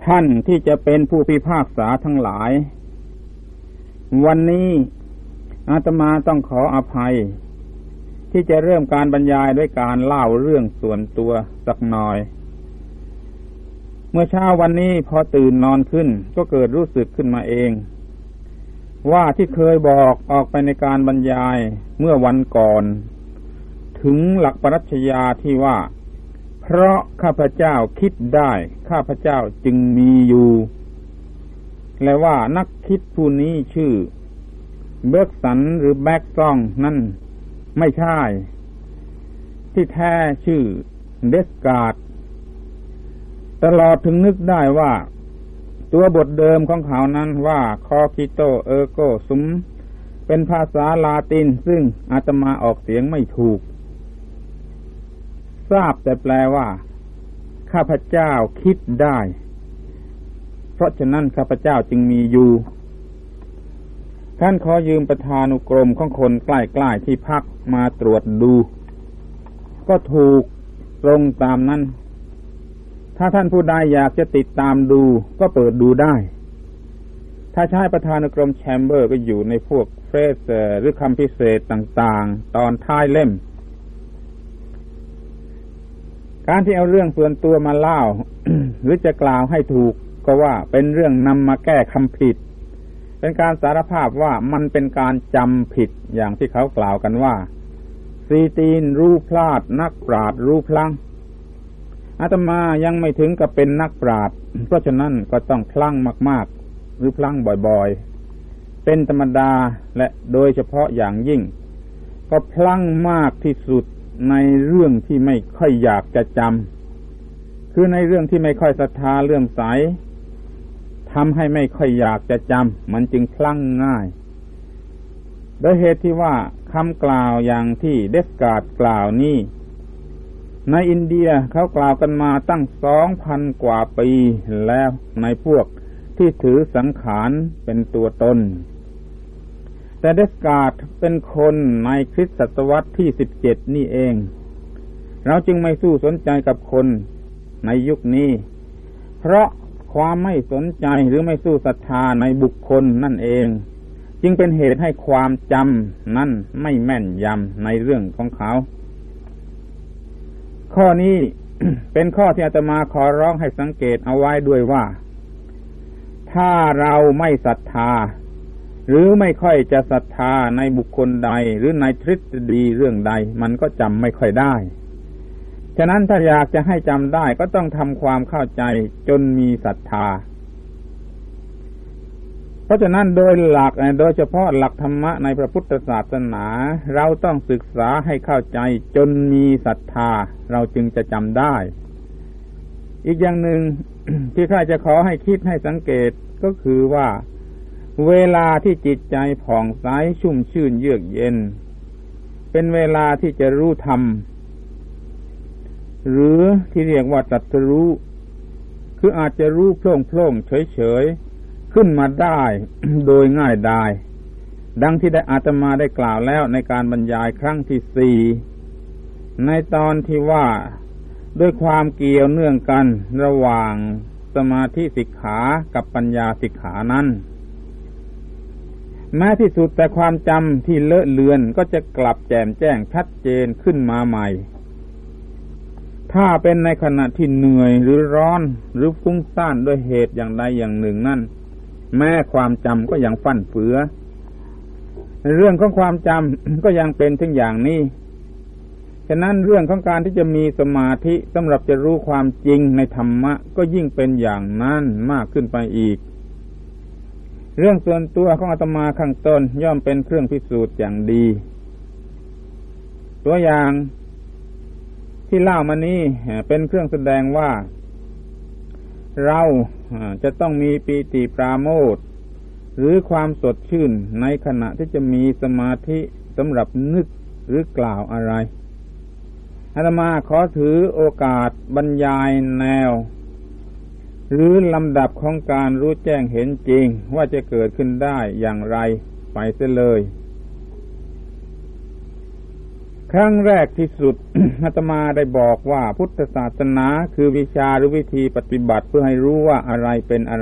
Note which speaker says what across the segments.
Speaker 1: ท่านที่จะเป็นผู้พิพากษาทั้งหลายวันนี้อาตมาต้องขออภัยที่จะเริ่มการบรรยายด้วยการเล่าเรื่องส่วนตัวสักหน่อยเมื่อเช้าวันนี้พอตื่นนอนขึ้นก็เกิดรู้สึกขึ้นมาเองว่าที่เคยบอกออกไปในการบรรยายเมื่อวันก่อนถึงหลักปรัชญาที่ว่าเพราะข้าพเจ้าคิดได้ข้าพเจ้าจึงมีอยู่และว่านักคิดผู้นี้ชื่อเบิร์กสันหรือแบ็กซองนั่นไม่ใช่ที่แท้ชื่อเดสการ์ดตลอดถึงนึกได้ว่าตัวบทเดิมของเขานั้นว่าคอกิโตเออร์โกซุมเป็นภาษาลาตินซึ่งอาตมาออกเสียงไม่ถูกทราบแต่แปลว่าข้าพเจ้าคิดได้เพราะฉะนั้นข้าพเจ้าจึงมีอยู่ท่านขอยืมประธานุกรมของคนใกล้ๆที่พักมาตรวจดูก็ถูกตรงตามนั้นถ้าท่านผู้ใดอยากจะติดตามดูก็เปิดดูได้ถ้าใช้ประธานุกรมแชมเบอร์ก็อยู่ในพวกเฟรสหรือคำพิเศษต่างๆตอนท้ายเล่มการที่เอาเรื่องส่วนตัวมาเล่า หรือจะกล่าวให้ถูกก็ว่าเป็นเรื่องนำมาแก้คำผิดเป็นการสารภาพว่ามันเป็นการจำผิดอย่างที่เขากล่าวกันว่าซีตีนรู้พลาดนักปราชญ์รู้พลั้งอาตมายังไม่ถึงกับเป็นนักปราชญ์เพราะฉะนั้นก็ต้องพลั้งมากๆหรือพลั้งบ่อยๆเป็นธรรมดาและโดยเฉพาะอย่างยิ่งก็พลั้งมากที่สุดในเรื่องที่ไม่ค่อยอยากจะจำคือในเรื่องที่ไม่ค่อยศรัทธาเลื่อมใสทำให้ไม่ค่อยอยากจะจำมันจึงพลั้งง่ายโดยเหตุที่ว่าคำกล่าวอย่างที่เดสการ์ดกล่าวนี้ในอินเดียเขากล่าวกันมาตั้ง 2,000 กว่าปีแล้วในพวกที่ถือสังขารเป็นตัวตนแต่เดสการ์ดเป็นคนในคริสตศตวรรษที่ 17นี่เองเราจึงไม่สู้สนใจกับคนในยุคนี้เพราะความไม่สนใจหรือไม่สู้ศรัทธาในบุคคลนั่นเองจึงเป็นเหตุให้ความจำนั้นไม่แม่นยำในเรื่องของเขาข้อนี้ เป็นข้อที่อาตมาขอร้องให้สังเกตเอาไว้ด้วยว่าถ้าเราไม่ศรัทธาหรือไม่ค่อยจะศรัทธาในบุคคลใดหรือในทฤษฎีเรื่องใดมันก็จำไม่ค่อยได้ฉะนั้นถ้าอยากจะให้จำได้ก็ต้องทำความเข้าใจจนมีศรัทธาเพราะฉะนั้นโดยหลักโดยเฉพาะหลักธรรมะในพระพุทธศาสนาเราต้องศึกษาให้เข้าใจจนมีศรัทธาเราจึงจะจำได้อีกอย่างหนึ่ง ที่ข้าจะขอให้คิดให้สังเกตก็คือว่าเวลาที่จิตใจผ่องใสชุ่มชื่นเยือกเย็นเป็นเวลาที่จะรู้ธรรมหรือที่เรียกว่าตรัสรู้คืออาจจะรู้โพล่งๆเฉยๆขึ้นมาได้ โดยง่ายดายดังที่ได้อาตมาได้กล่าวแล้วในการบรรยายครั้งที่ 4ในตอนที่ว่าด้วยความเกี่ยวเนื่องกันระหว่างสมาธิสิกขากับปัญญาสิกขานั้นแม้ที่สุดแต่ความจำที่เลอะเลือนก็จะกลับแจ่มแจ้งชัดเจนขึ้นมาใหม่ถ้าเป็นในขณะที่เหนื่อยหรือร้อนหรือฟุ้งซ่านด้วยเหตุอย่างใดอย่างหนึ่งนั่นแม้ความจำก็ยังฟั่นเฟือเรื่องของความจำก็ยังเป็นถึงอย่างนี้ฉะนั้นเรื่องของการที่จะมีสมาธิสำหรับจะรู้ความจริงในธรรมะก็ยิ่งเป็นอย่างนั้นมากขึ้นไปอีกเรื่องส่วนตัวของอาตมาข้างต้นย่อมเป็นเครื่องพิสูจน์อย่างดีตัวอย่างที่เล่ามานี้เป็นเครื่องแสดงว่าเราจะต้องมีปีติปราโมทย์หรือความสดชื่นในขณะที่จะมีสมาธิสำหรับนึกหรือกล่าวอะไรอาตมาขอถือโอกาสบรรยายแนวหรือลำดับของการรู้แจ้งเห็นจริงว่าจะเกิดขึ้นได้อย่างไรไปเสียเลยครั้งแรกที่สุด อาตมาได้บอกว่าพุทธศาสนาคือวิชาหรือวิธีปฏิบัติเพื่อให้รู้ว่าอะไรเป็นอะไร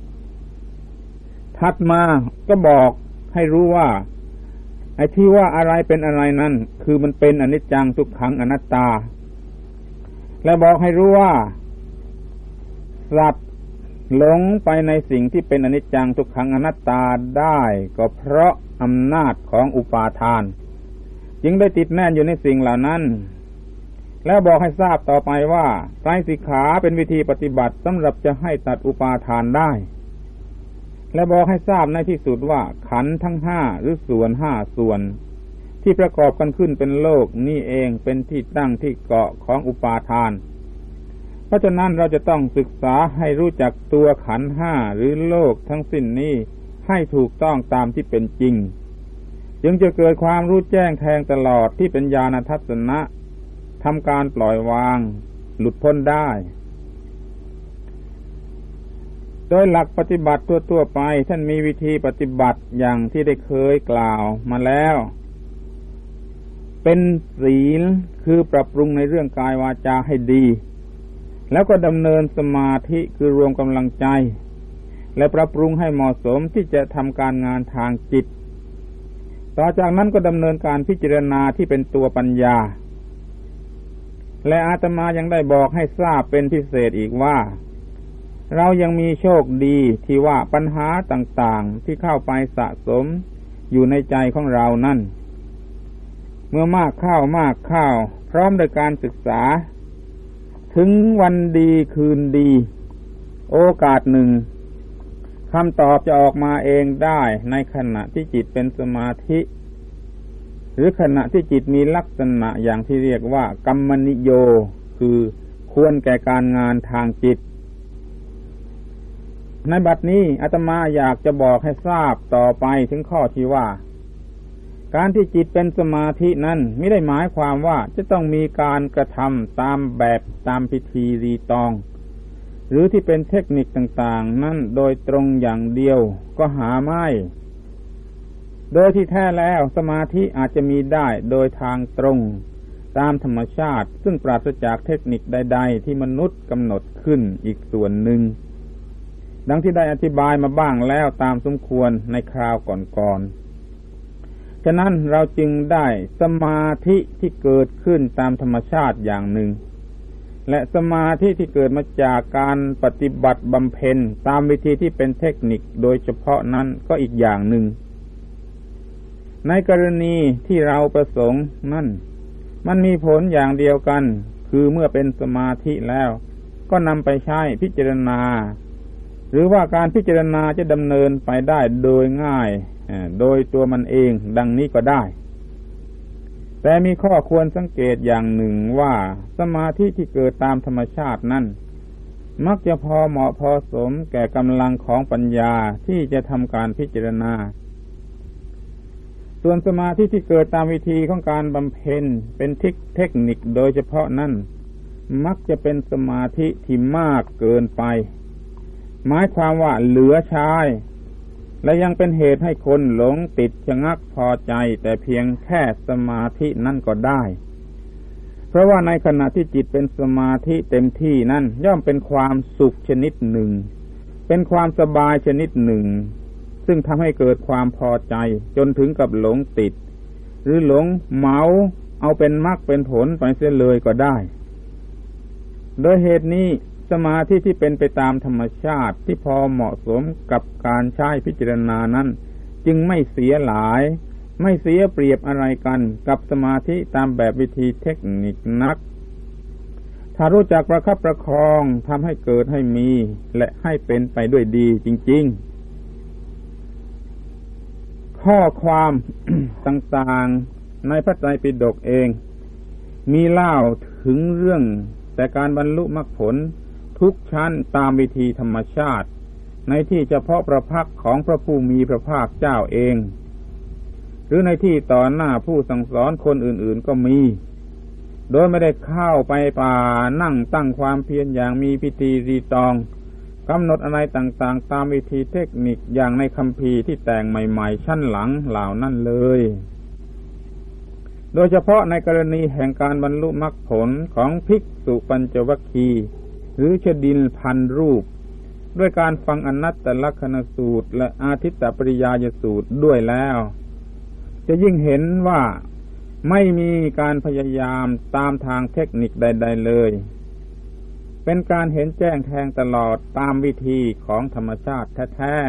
Speaker 1: ถัดมาก็บอกให้รู้ว่าไอ้ที่ว่าอะไรเป็นอะไรนั้นคือมันเป็นอนิจจังทุกขังอนัตตาและบอกให้รู้ว่าสัตว์หลงไปในสิ่งที่เป็นอนิจจังทุกขังอนัตตาได้ก็เพราะอำนาจของอุปาทานจึงได้ติดแน่นอยู่ในสิ่งเหล่านั้นแล้วบอกให้ทราบต่อไปว่าไตรสิกขาเป็นวิธีปฏิบัติสำหรับจะให้ตัดอุปาทานได้และบอกให้ทราบในที่สุดว่าขันธ์ทั้งห้าหรือส่วนห้าส่วนที่ประกอบกันขึ้นเป็นโลกนี่เองเป็นที่ตั้งที่เกาะของอุปาทานเพราะฉะนั้นเราจะต้องศึกษาให้รู้จักตัวขันธ์ห้าหรือโลกทั้งสิ้นนี้ให้ถูกต้องตามที่เป็นจริงจึงจะเกิดความรู้แจ้งแทงตลอดที่เป็นญาณทัศนะทำการปล่อยวางหลุดพ้นได้โดยหลักปฏิบัติทั่วๆไปท่านมีวิธีปฏิบัติอย่างที่ได้เคยกล่าวมาแล้วเป็นศีลคือปรับปรุงในเรื่องกายวาจาให้ดีแล้วก็ดำเนินสมาธิคือรวมกำลังใจและปรับปรุงให้เหมาะสมที่จะทำการงานทางจิตต่อจากนั้นก็ดำเนินการพิจารณาที่เป็นตัวปัญญาและอาตมายังได้บอกให้ทราบเป็นพิเศษอีกว่าเรายังมีโชคดีที่ว่าปัญหาต่างๆที่เข้าไปสะสมอยู่ในใจของเรานั่นเมื่อมากเข้าพร้อมโดยการศึกษาถึงวันดีคืนดีโอกาสหนึ่งคำตอบจะออกมาเองได้ในขณะที่จิตเป็นสมาธิหรือขณะที่จิตมีลักษณะอย่างที่เรียกว่ากัมมนิโยคือควรแก่การงานทางจิตในบัดนี้อาตมาอยากจะบอกให้ทราบต่อไปถึงข้อที่ว่าการที่จิตเป็นสมาธินั้นไม่ได้หมายความว่าจะต้องมีการกระทำตามแบบตามพิธีรีตองหรือที่เป็นเทคนิคต่างๆนั้นโดยตรงอย่างเดียวก็หาไม่โดยที่แท้แล้วสมาธิอาจจะมีได้โดยทางตรงตามธรรมชาติซึ่งปราศจากเทคนิคใดๆที่มนุษย์กำหนดขึ้นอีกส่วนหนึ่งดังที่ได้อธิบายมาบ้างแล้วตามสมควรในคราวก่อนๆฉะนั้นเราจึงได้สมาธิที่เกิดขึ้นตามธรรมชาติอย่างหนึ่งและสมาธิที่เกิดมาจากการปฏิบัติบำเพ็ญตามวิธีที่เป็นเทคนิคโดยเฉพาะนั้นก็อีกอย่างหนึ่งในกรณีที่เราประสงค์นั่นมันมีผลอย่างเดียวกันคือเมื่อเป็นสมาธิแล้วก็นำไปใช้พิจารณาหรือว่าการพิจารณาจะดำเนินไปได้โดยง่ายโดยตัวมันเองดังนี้ก็ได้แต่มีข้อควรสังเกตอย่างหนึ่งว่าสมาธิที่เกิดตามธรรมชาตินั้นมักจะพอเหมาะพอสมแก่กำลังของปัญญาที่จะทำการพิจารณาส่วนสมาธิที่เกิดตามวิธีของการบำเพ็ญเป็นเทคนิคโดยเฉพาะนั้นมักจะเป็นสมาธิที่มากเกินไปหมายความว่าเหลือใช้และยังเป็นเหตุให้คนหลงติดชะงักพอใจแต่เพียงแค่สมาธินั่นก็ได้เพราะว่าในขณะที่จิตเป็นสมาธิเต็มที่นั่นย่อมเป็นความสุขชนิดหนึ่งเป็นความสบายชนิดหนึ่งซึ่งทำให้เกิดความพอใจจนถึงกับหลงติดหรือหลงเหมาเอาเป็นมรรคเป็นผลไปเสียเลยก็ได้โดยเหตุนี้สมาธิที่เป็นไปตามธรรมชาติที่พอเหมาะสมกับการใช้พิจารณานั้นจึงไม่เสียหลายไม่เสียเปรียบอะไรกันกับสมาธิตามแบบวิธีเทคนิคนักถ้ารู้จักประคับประคองทำให้เกิดให้มีและให้เป็นไปด้วยดีจริงๆข้อความ ต่างๆในพระไตรปิฎกเองมีเล่าถึงเรื่องแต่การบรรลุมรรคผลทุกชั้นตามวิธีธรรมชาติในที่เฉพาะพระพักของพระผู้มีพระภาคเจ้าเองหรือในที่ต่อหน้าผู้สั่งสอนคนอื่นๆก็มีโดยไม่ได้เข้าไปป่านั่งตั้งความเพียรอย่างมีพิธีรีตองกำหนดอะไรต่างๆตามวิธีเทคนิคอย่างในคัมภีร์ที่แต่งใหม่ๆชั้นหลังเหล่านั้นเลยโดยเฉพาะในกรณีแห่งการบรรลุมรรคผลของภิกษุปัญจวัคคีย์หรือชดิลพันรูปด้วยการฟังอนัตตลักขณสูตรและอาทิตตปริยายสูตรด้วยแล้วจะยิ่งเห็นว่าไม่มีการพยายามตามทางเทคนิคใดๆเลยเป็นการเห็นแจ้งแทงตลอดตามวิธีของธรรมชาติแท้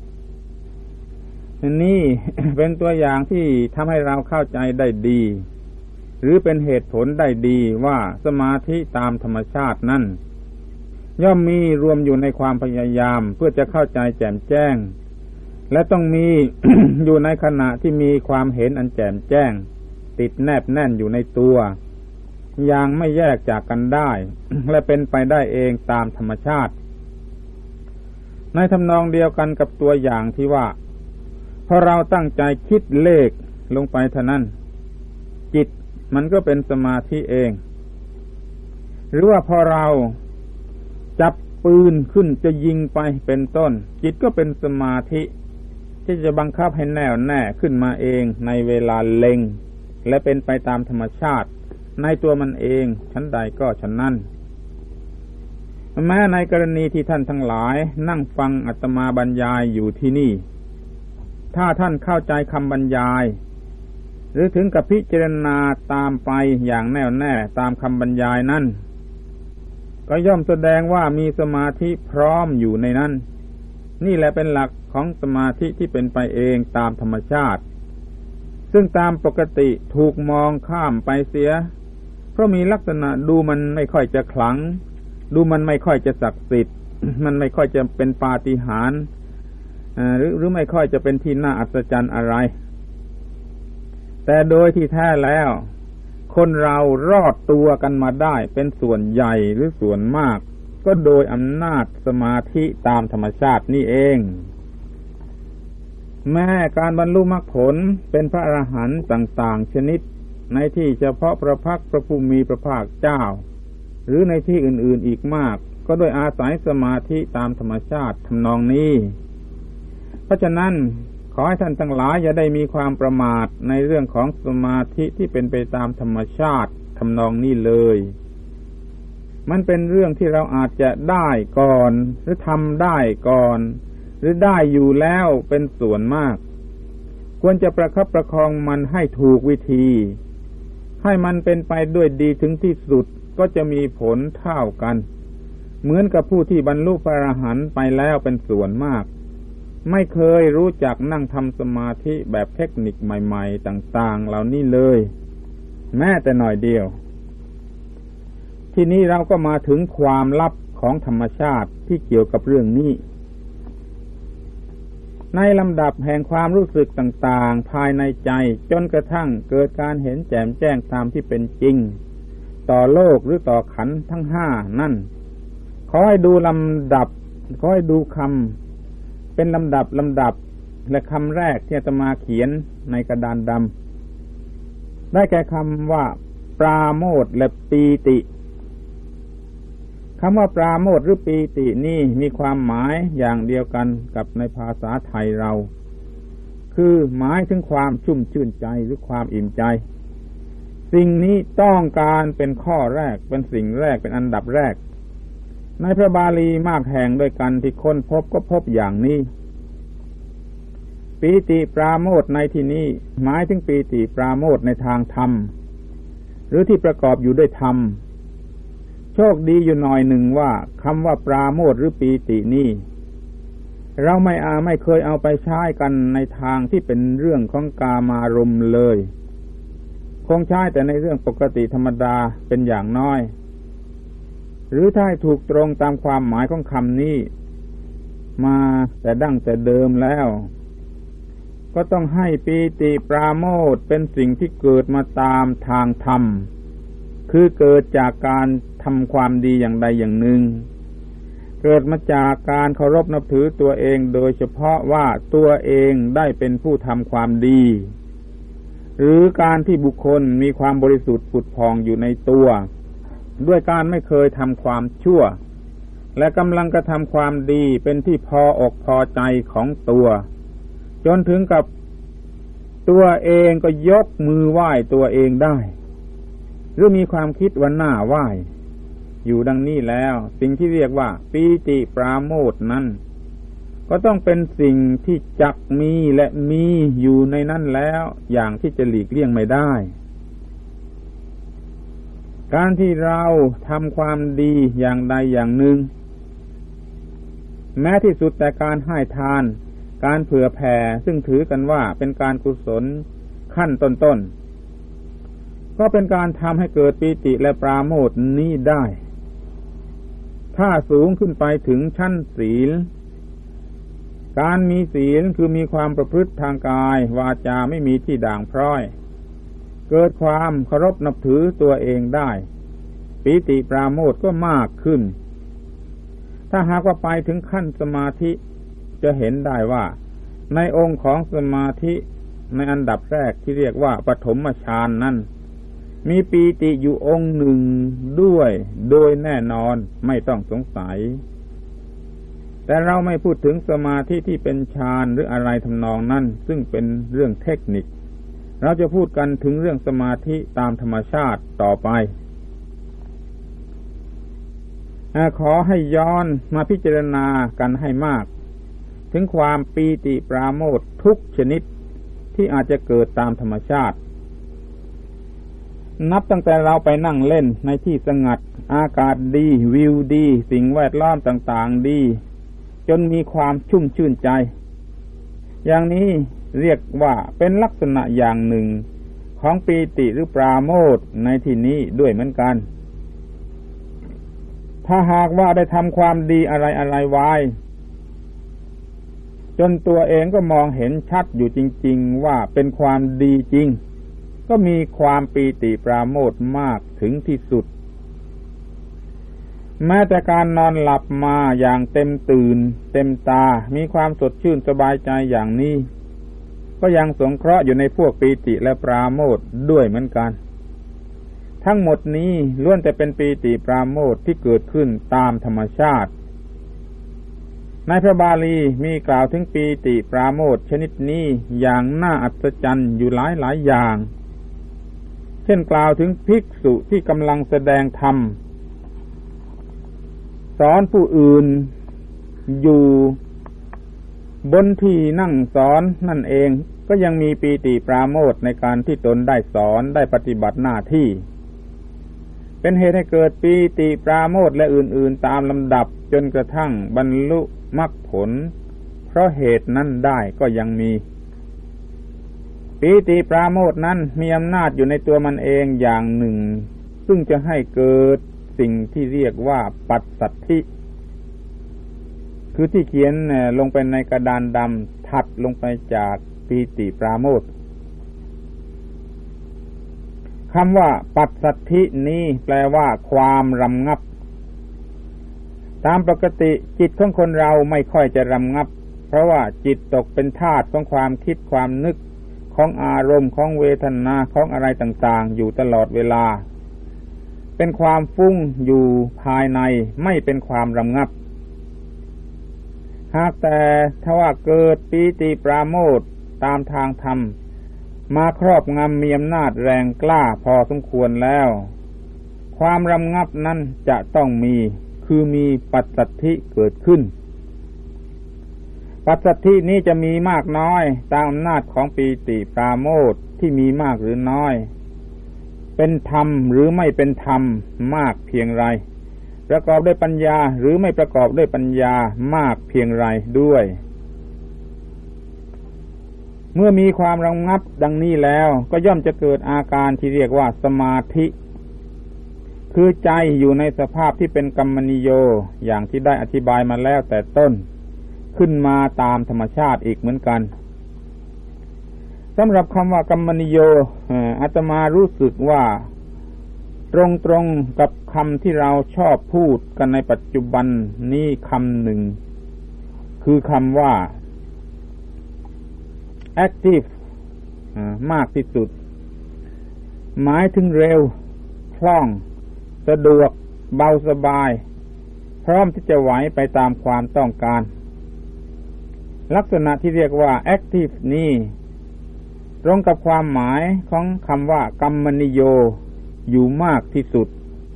Speaker 1: ๆนี่ เป็นตัวอย่างที่ทำให้เราเข้าใจได้ดีหรือเป็นเหตุผลได้ดีว่าสมาธิตามธรรมชาตินั้นย่อมมีรวมอยู่ในความพยายามเพื่อจะเข้าใจแจ่มแจ้งและต้องมี อยู่ในขณะที่มีความเห็นอันแจ่มแจ้งติดแนบแน่นอยู่ในตัวอย่างไม่แยกจากกันได้ และเป็นไปได้เองตามธรรมชาติในทำนองเดียวกันกับตัวอย่างที่ว่าพอเราตั้งใจคิดเลขลงไปเท่านั้นจิตมันก็เป็นสมาธิเองหรือว่าพอเราจับปืนขึ้นจะยิงไปเป็นต้นจิตก็เป็นสมาธิที่จะบังคับให้แน่วแน่ขึ้นมาเองในเวลาเล็งและเป็นไปตามธรรมชาติในตัวมันเองชั้นใดก็ชั้นนั้นแม้ในกรณีที่ท่านทั้งหลายนั่งฟังอาตมาบรรยายอยู่ที่นี่ถ้าท่านเข้าใจคำบรรยายหรือถึงกับพิจารณาตามไปอย่างแน่วแน่ตามคำบรรยายนั้นก็ย่อมแสดงว่ามีสมาธิพร้อมอยู่ในนั้นนี่แหละเป็นหลักของสมาธิที่เป็นไปเองตามธรรมชาติซึ่งตามปกติถูกมองข้ามไปเสียเพราะมีลักษณะดูมันไม่ค่อยจะขลังดูมันไม่ค่อยจะศักดิ์สิทธิ์ มันไม่ค่อยจะเป็นปาฏิหาริย์หรือไม่ค่อยจะเป็นที่น่าอัศจรรย์อะไรแต่โดยที่แท้แล้วคนเรารอดตัวกันมาได้เป็นส่วนใหญ่หรือส่วนมากก็โดยอำนาจสมาธิตามธรรมชาตินี่เองแม้การบรรลุมรรคผลเป็นพระอรหันต์ต่างๆชนิดในที่เฉพาะพระพักตร์พระผู้มีพระภาคเจ้าหรือในที่อื่นๆอีกมากก็โดยอาศัยสมาธิตามธรรมชาติทำนองนี้เพราะฉะนั้นขอให้ท่านทั้งหลายอย่าได้มีความประมาทในเรื่องของสมาธิที่เป็นไปตามธรรมชาติทำนองนี้เลยมันเป็นเรื่องที่เราอาจจะได้ก่อนหรือทำได้ก่อนหรือได้อยู่แล้วเป็นส่วนมากควรจะประคับประคองมันให้ถูกวิธีให้มันเป็นไปด้วยดีถึงที่สุดก็จะมีผลเท่ากันเหมือนกับผู้ที่บรรลุพระอรหันต์ไปแล้วเป็นส่วนมากไม่เคยรู้จักนั่งทำสมาธิแบบเทคนิคใหม่ๆต่างๆเหล่านี้เลยแม้แต่หน่อยเดียวทีนี้เราก็มาถึงความลับของธรรมชาติที่เกี่ยวกับเรื่องนี้ในลำดับแห่งความรู้สึกต่างๆภายในใจจนกระทั่งเกิดการเห็นแจ่มแจ้งตามที่เป็นจริงต่อโลกหรือต่อขันธ์ทั้งห้านั่นขอให้ดูลำดับขอให้ดูคำเป็นลำดับและคำแรกที่อาตมาเขียนในกระดานดำได้แก่คำว่าปราโมทย์และปีติคำว่าปราโมทย์หรือปีตินี่มีความหมายอย่างเดียวกันกับในภาษาไทยเราคือหมายถึงความชุ่มชื่นใจหรือความอิ่มใจสิ่งนี้ต้องการเป็นข้อแรกเป็นสิ่งแรกเป็นอันดับแรกในพระบาลีมากแห่งด้วยกันที่ค้นพบก็พบอย่างนี้ปีติปราโมทย์ในที่นี้หมายถึงปีติปราโมทย์ในทางธรรมหรือที่ประกอบอยู่ด้วยธรรมโชคดีอยู่หน่อยหนึ่งว่าคำว่าปราโมทย์หรือปีตินี่เราไม่เคยเอาไปใช้กันในทางที่เป็นเรื่องของกามารมณ์เลยคงใช้แต่ในเรื่องปกติธรรมดาเป็นอย่างน้อยหรือถ้าถูกตรงตามความหมายของคำนี้มาแต่ดั้งแต่เดิมแล้วก็ต้องให้ปีติปราโมทย์เป็นสิ่งที่เกิดมาตามทางธรรมคือเกิดจากการทำความดีอย่างใดอย่างหนึ่งเกิดมาจากการเคารพนับถือตัวเองโดยเฉพาะว่าตัวเองได้เป็นผู้ทำความดีหรือการที่บุคคลมีความบริสุทธิ์ผุดผ่องอยู่ในตัวด้วยการไม่เคยทำความชั่วและกำลังกระทำความดีเป็นที่พออกพอใจของตัวจนถึงกับตัวเองก็ยกมือไหว้ตัวเองได้หรือมีความคิดว่าหน้าไหว้อยู่ดังนี้แล้วสิ่งที่เรียกว่าปีติปราโมทย์นั้นก็ต้องเป็นสิ่งที่จักมีและมีอยู่ในนั้นแล้วอย่างที่จะหลีกเลี่ยงไม่ได้การที่เราทำความดีอย่างใดอย่างหนึ่งแม้ที่สุดแต่การให้ทานการเผื่อแผ่ซึ่งถือกันว่าเป็นการกุศลขั้นต้นๆก็เป็นการทำให้เกิดปีติและปราโมทย์นี้ได้ถ้าสูงขึ้นไปถึงชั้นศีลการมีศีลคือมีความประพฤติทางกายวาจาไม่มีที่ด่างพร้อยเกิดความเคารพนับถือตัวเองได้ปีติปราโมทย์ก็มากขึ้นถ้าหากว่าไปถึงขั้นสมาธิจะเห็นได้ว่าในองค์ของสมาธิในอันดับแรกที่เรียกว่าปฐมฌานนั้นมีปีติอยู่องค์หนึ่งด้วยโดยแน่นอนไม่ต้องสงสัยแต่เราไม่พูดถึงสมาธิที่เป็นฌานหรืออะไรทำนองนั้นซึ่งเป็นเรื่องเทคนิคเราจะพูดกันถึงเรื่องสมาธิตามธรรมชาติต่อไปขอให้ย้อนมาพิจารณากันให้มากถึงความปีติปราโมทย์ทุกชนิดที่อาจจะเกิดตามธรรมชาตินับตั้งแต่เราไปนั่งเล่นในที่สงัดอากาศดีวิวดีสิ่งแวดล้อมต่างๆดีจนมีความชุ่มชื่นใจอย่างนี้เรียกว่าเป็นลักษณะอย่างหนึ่งของปีติหรือปราโมทย์ในที่นี้ด้วยเหมือนกันถ้าหากว่าได้ทำความดีอะไรๆไว้จนตัวเองก็มองเห็นชัดอยู่จริงๆว่าเป็นความดีจริงก็มีความปีติปราโมทย์มากถึงที่สุดแม้แต่การนอนหลับมาอย่างเต็มตื่นเต็มตามีความสดชื่นสบายใจอย่างนี้ก็ยังสงเคราะห์อยู่ในพวกปีติและปราโมทย์ด้วยเหมือนกันทั้งหมดนี้ล้วนแต่เป็นปีติปราโมทย์ที่เกิดขึ้นตามธรรมชาติในพระบาลีมีกล่าวถึงปีติปราโมทย์ชนิดนี้อย่างน่าอัศจรรย์อยู่หลายอย่างเช่นกล่าวถึงภิกษุที่กำลังแสดงธรรมสอนผู้อื่นอยู่บนที่นั่งสอนนั่นเองก็ยังมีปีติปราโมทย์ในการที่ตนได้สอนได้ปฏิบัติหน้าที่เป็นเหตุให้เกิดปีติปราโมทย์และอื่นๆตามลำดับจนกระทั่งบรรลุมรรคผลเพราะเหตุนั้นได้ก็ยังมีปีติปราโมทย์นั้นมีอำนาจอยู่ในตัวมันเองอย่างหนึ่งซึ่งจะให้เกิดสิ่งที่เรียกว่าปัสสัทธิคือที่เขียนลงไปในกระดานดำถัดลงไปจากปีติปราโมทย์คำว่าปัสสัทธินี้แปลว่าความรำงับตามปกติจิตของคนเราไม่ค่อยจะรำงับเพราะว่าจิตตกเป็นทาสของความคิดความนึกของอารมณ์ของเวทนาของอะไรต่างๆอยู่ตลอดเวลาเป็นความฟุ้งอยู่ภายในไม่เป็นความรำงับหากแต่ถ้าว่าเกิดปีติปราโมทย์ตามทางธรรมมาครอบงำมีอำนาจแรงกล้าพอสมควรแล้วความรำงับนั้นจะต้องมีคือมีปัสสัทธิเกิดขึ้นปัสสัทธินี้จะมีมากน้อยตามอำนาจของปีติปราโมทย์ที่มีมากหรือน้อยเป็นธรรมหรือไม่เป็นธรรมมากเพียงไรประกอบด้วยปัญญาหรือไม่ประกอบด้วยปัญญามากเพียงไรด้วยเมื่อมีความระงับดังนี้แล้วก็ย่อมจะเกิดอาการที่เรียกว่าสมาธิคือใจอยู่ในสภาพที่เป็นกัมมนิโยอย่างที่ได้อธิบายมาแล้วแต่ต้นขึ้นมาตามธรรมชาติอีกเหมือนกันสำหรับคำว่ากัมมนิโยอาตมารู้สึกว่าตรงกับคำที่เราชอบพูดกันในปัจจุบันนี้คำหนึ่งคือคำว่า active มากที่สุดหมายถึงเร็วคล่องสะดวกเบาสบายพร้อมที่จะไหวไปตามความต้องการลักษณะที่เรียกว่า active นี้ตรงกับความหมายของคำว่ากัมมนิโยอยู่มากที่สุด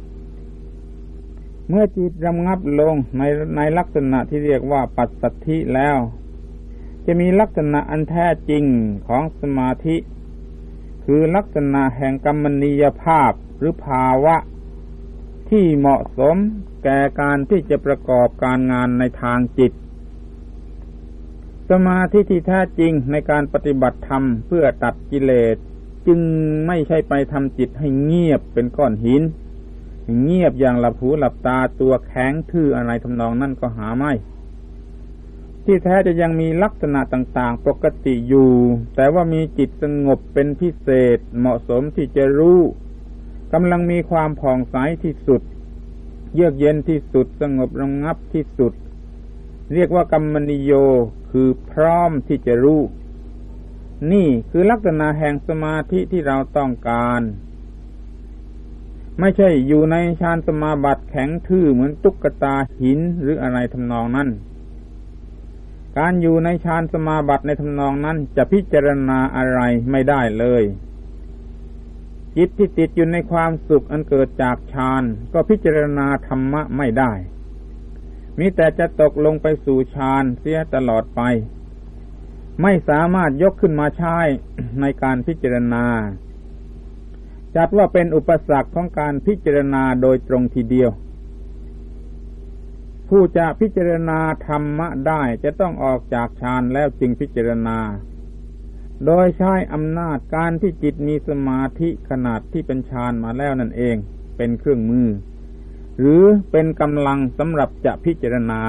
Speaker 1: เมื่อจิตระงับลงในลักษณะที่เรียกว่าปัสสัทธิแล้วจะมีลักษณะอันแท้จริงของสมาธิคือลักษณะแห่งกัมมนียภาพหรือภาวะที่เหมาะสมแก่การที่จะประกอบการงานในทางจิตสมาธิที่แท้จริงในการปฏิบัติธรรมเพื่อตัดกิเลสจึงไม่ใช่ไปทำจิตให้เงียบเป็นก้อนหินเงียบอย่างหลับหูหลับตาตัวแข็งทื่ออะไรทำนองนั่นก็หาไม่ที่แท้จะยังมีลักษณะต่างๆปกติอยู่แต่ว่ามีจิตสงบเป็นพิเศษเหมาะสมที่จะรู้กำลังมีความผ่องใสที่สุดเยือกเย็นที่สุดสงบระงับที่สุดเรียกว่ากัมมนิโยคือพร้อมที่จะรู้นี่คือลักษณะแห่งสมาธิที่เราต้องการไม่ใช่อยู่ในฌานสมาบัติแข็งทื่อเหมือนตุ๊กตาหินหรืออะไรทำนองนั้นการอยู่ในฌานสมาบัติในทำนองนั้นจะพิจารณาอะไรไม่ได้เลยจิตที่ติดอยู่ในความสุขอันเกิดจากฌานก็พิจารณาธรรมะไม่ได้มีแต่จะตกลงไปสู่ฌานเสียตลอดไปไม่สามารถยกขึ้นมาใช้ในการพิจารณาจัดว่าเป็นอุปสรรคของการพิจารณาโดยตรงทีเดียวผู้จะพิจารณาธรรมะได้จะต้องออกจากฌานแล้วจึงพิจารณาโดยใช้อำนาจการที่จิตมีสมาธิขนาดที่เป็นฌานมาแล้วนั่นเองเป็นเครื่องมือหรือเป็นกำลังสำหรับจะพิจารณา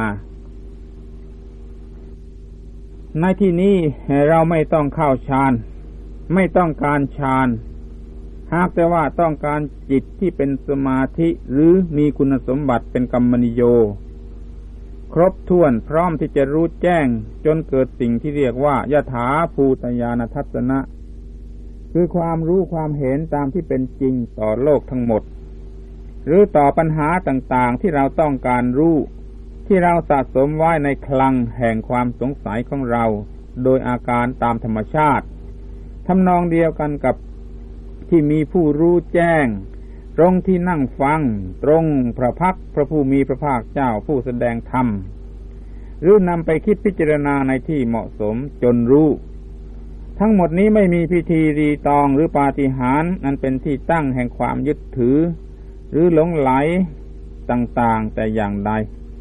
Speaker 1: ในที่นี้เราไม่ต้องเข้าฌานไม่ต้องการฌานหากแต่ว่าต้องการจิตที่เป็นสมาธิหรือมีคุณสมบัติเป็นกัมมนิโยครบถ้วนพร้อมที่จะรู้แจ้งจนเกิดสิ่งที่เรียกว่ายถาภูตญาณทัสสนะคือความรู้ความเห็นตามที่เป็นจริงต่อโลกทั้งหมดหรือต่อปัญหาต่างๆที่เราต้องการรู้ที่เราสะสมไว้ในคลังแห่งความสงสัยของเราโดยอาการตามธรรมชาติทำนองเดียวกันกับที่มีผู้รู้แจ้งตรงที่นั่งฟังตรงพระพักตร์พระผู้มีพระภาคเจ้าผู้แสดงธรรมหรือนำไปคิดพิจารณาในที่เหมาะสมจนรู้ทั้งหมดนี้ไม่มีพิธีรีตองหรือปาฏิหาริย์อันเป็นที่ตั้งแห่งความยึดถือหรือหลงไหลต่างๆแต่อย่างใด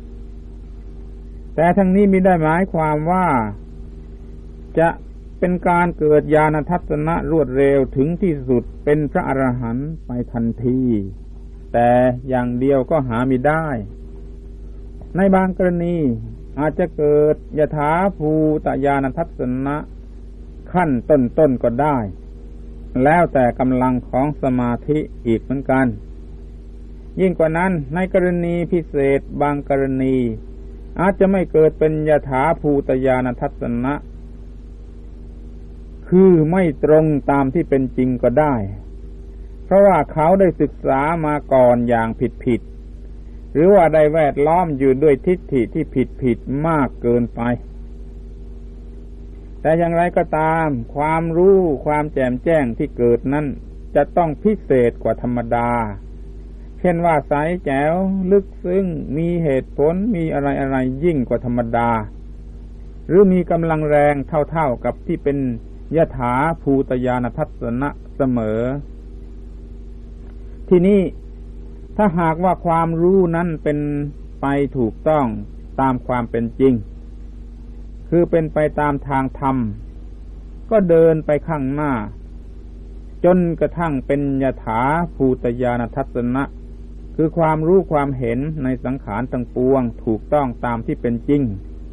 Speaker 1: แต่ทั้งนี้มิได้หมายความว่าจะเป็นการเกิดญาณทัศนะรวดเร็วถึงที่สุดเป็นพระอรหันต์ไปทันทีแต่อย่างเดียวก็หามิได้ในบางกรณีอาจจะเกิดยถาภูตญาณทัศนะขั้นต้นๆก็ได้แล้วแต่กำลังของสมาธิอีกเหมือนกันยิ่งกว่านั้นในกรณีพิเศษบางกรณีอาจจะไม่เกิดเป็นยถาภูตญาณทัศนะคือไม่ตรงตามที่เป็นจริงก็ได้เพราะว่าเขาได้ศึกษามาก่อนอย่างผิดหรือว่าได้แวดล้อมอยู่ด้วยทิฏฐิที่ผิดมากเกินไปแต่อย่างไรก็ตามความรู้ความแจ่มแจ้งที่เกิดนั้นจะต้องพิเศษกว่าธรรมดาเช่นว่าใสแจ๋วลึกซึ้งมีเหตุผลมีอะไรยิ่งกว่าธรรมดาหรือมีกำลังแรงเท่ากับที่เป็นยถาภูตญาณทัสนะเสมอที่นี้ถ้าหากว่าความรู้นั้นเป็นไปถูกต้องตามความเป็นจริงคือเป็นไปตามทางธรรมก็เดินไปข้างหน้าจนกระทั่งเป็นยถาภูตญาณทัสนะคือความรู้ความเห็นในสังขารทั้งปวงถูกต้องตามที่เป็นจริง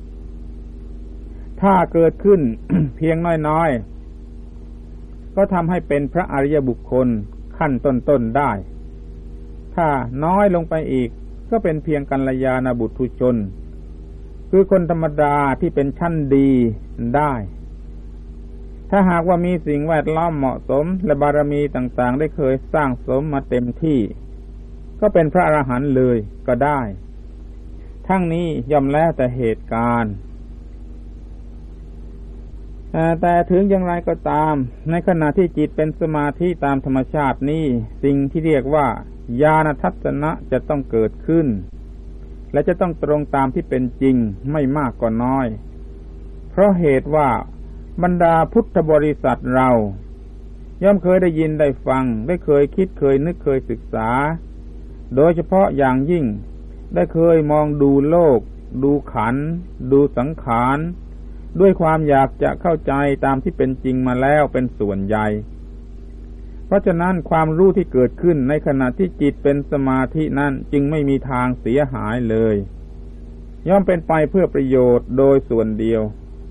Speaker 1: ถ้าเกิดขึ้น เพียงน้อยๆก็ทำให้เป็นพระอริยบุคคลขั้นต้นๆได้ถ้าน้อยลงไปอีกก็เป็นเพียงกัลยาณบุตรชนคือคนธรรมดาที่เป็นชั้นดีได้ถ้าหากว่ามีสิ่งแวดล้อมเหมาะสมและบารมีต่างๆได้เคยสร้างสมมาเต็มที่ก็เป็นพระอรหันต์เลยก็ได้ทั้งนี้ย่อมแล้วแต่เหตุการณ์แต่ถึงอย่างไรก็ตามในขณะที่จิตเป็นสมาธิตามธรรมชาตินี้สิ่งที่เรียกว่าญาณทัศนะจะต้องเกิดขึ้นและจะต้องตรงตามที่เป็นจริงไม่มากก็น้อยเพราะเหตุว่าบรรดาพุทธบริษัทเราย่อมเคยได้ยินได้ฟังได้เคยคิดเคยนึกเคยศึกษาโดยเฉพาะอย่างยิ่งได้เคยมองดูโลกดูขันธ์ดูสังขารด้วยความอยากจะเข้าใจตามที่เป็นจริงมาแล้วเป็นส่วนใหญ่เพราะฉะนั้นความรู้ที่เกิดขึ้นในขณะที่จิตเป็นสมาธินั้นจึงไม่มีทางเสียหายเลยย่อมเป็นไปเพื่อประโยชน์โดยส่วนเดียว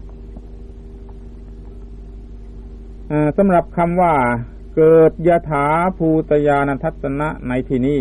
Speaker 1: สำหรับคำว่าเกิดยถาภูตญาณทัศนะในที่นี้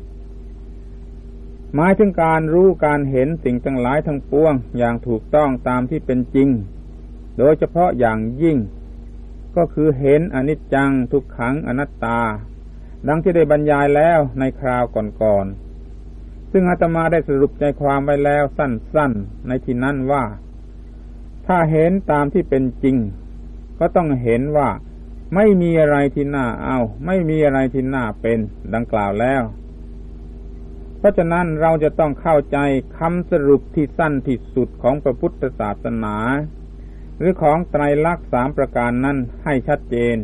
Speaker 1: หมายถึงการรู้การเห็นสิ่งทั้งหลายทั้งปวงอย่างถูกต้องตามที่เป็นจริงโดยเฉพาะอย่างยิ่งก็คือเห็นอนิจจังทุกขังอนัตตาดังที่ได้บรรยายแล้วในคราวก่อนๆซึ่งอาตมาได้สรุปใจความไว้แล้วสั้นๆในที่นั้นว่าถ้าเห็นตามที่เป็นจริงก็ต้องเห็นว่าไม่มีอะไรที่น่าเอาไม่มีอะไรที่น่าเป็นดังกล่าวแล้วเพราะฉะนั้นเราจะต้องเข้าใจคำสรุปที่สั้นที่สุดของพระพุทธศาสนาหรือของไตรลักษณ์3ประการนั้นให้ชัดเจน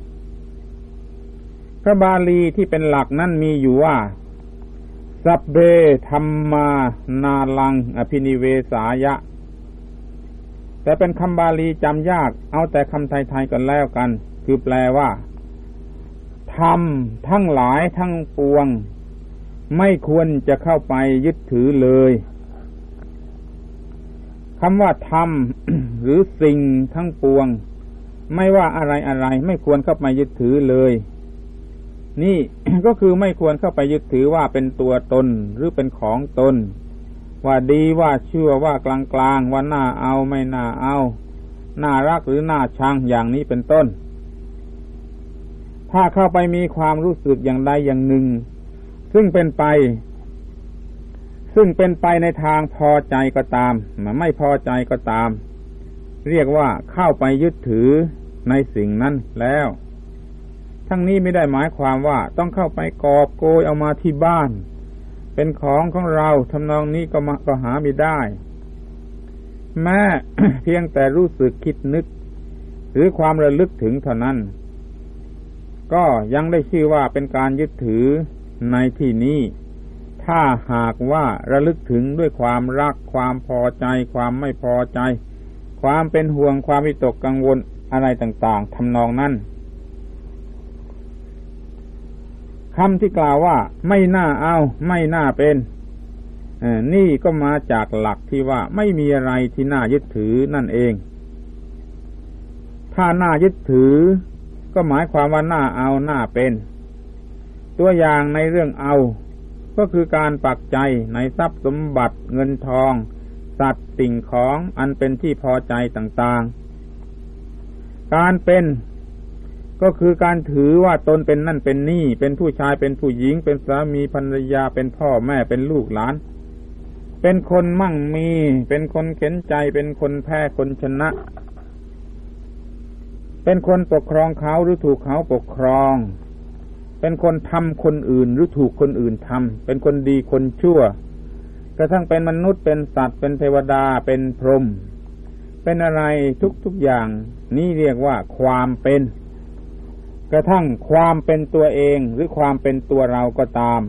Speaker 1: พระบาลีที่เป็นหลักนั้นมีอยู่ว่าสัพเพธัมมานาลังอภินิเวสายะแต่เป็นคำบาลีจำยากเอาแต่คำไทยๆกันแล้วกันคือแปลว่าธรรมทั้งหลายทั้งปวงไม่ควรจะเข้าไปยึดถือเลยคำว่าธรรม หรือสิ่งทั้งปวงไม่ว่าอะไรไม่ควรเข้าไปยึดถือเลยนี่ ก็คือไม่ควรเข้าไปยึดถือว่าเป็นตัวตนหรือเป็นของตนว่าดีว่าชั่วว่ากลางว่าน่าเอาไม่น่าเอาน่ารักหรือน่าชังอย่างนี้เป็นต้นถ้าเข้าไปมีความรู้สึกอย่างใดอย่างหนึ่งซึ่งเป็นไปในทางพอใจก็ตามไม่พอใจก็ตามเรียกว่าเข้าไปยึดถือในสิ่งนั้นแล้วทั้งนี้ไม่ได้หมายความว่าต้องเข้าไปกอบโกยเอามาที่บ้านเป็นของเราทำนองนี้ก็หาไม่ได้แม้ เพียงแต่รู้สึกคิดนึกหรือความระลึกถึงเท่านั้นก็ยังได้ชื่อว่าเป็นการยึดถือในที่นี้ถ้าหากว่าระลึกถึงด้วยความรักความพอใจความไม่พอใจความเป็นห่วงความวิตกกังวลอะไรต่างๆทำนองนั้นคำที่กล่าวว่าไม่น่าเอาไม่น่าเป็นนี่ก็มาจากหลักที่ว่าไม่มีอะไรที่น่ายึดถือนั่นเองถ้าน่ายึดถือก็หมายความว่าน่าเอาน่าเป็นตัวอย่างในเรื่องเอาก็คือการปักใจในทรัพย์สมบัติเงินทองสัตว์สิ่งของอันเป็นที่พอใจต่างๆการเป็นก็คือการถือว่าตนเป็นนั่นเป็นนี่เป็นผู้ชายเป็นผู้หญิงเป็นสามีภรรยาเป็นพ่อแม่เป็นลูกหลานเป็นคนมั่งมีเป็นคนเข็นใจเป็นคนแพ้คนชนะเป็นคนปกครองเขาหรือถูกเขาปกครองเป็นคนทำคนอื่นหรือถูกคนอื่นทำเป็นคนดีคนชั่วกระทั่งเป็นมนุษย์เป็นสัตว์เป็นเทวดาเป็นพรหมเป็นอะไรทุกอย่างนี่เรียกว่าความเป็นกระทั่งความเป็นตัวเองหรือความเป็นตัวเราก็ตาม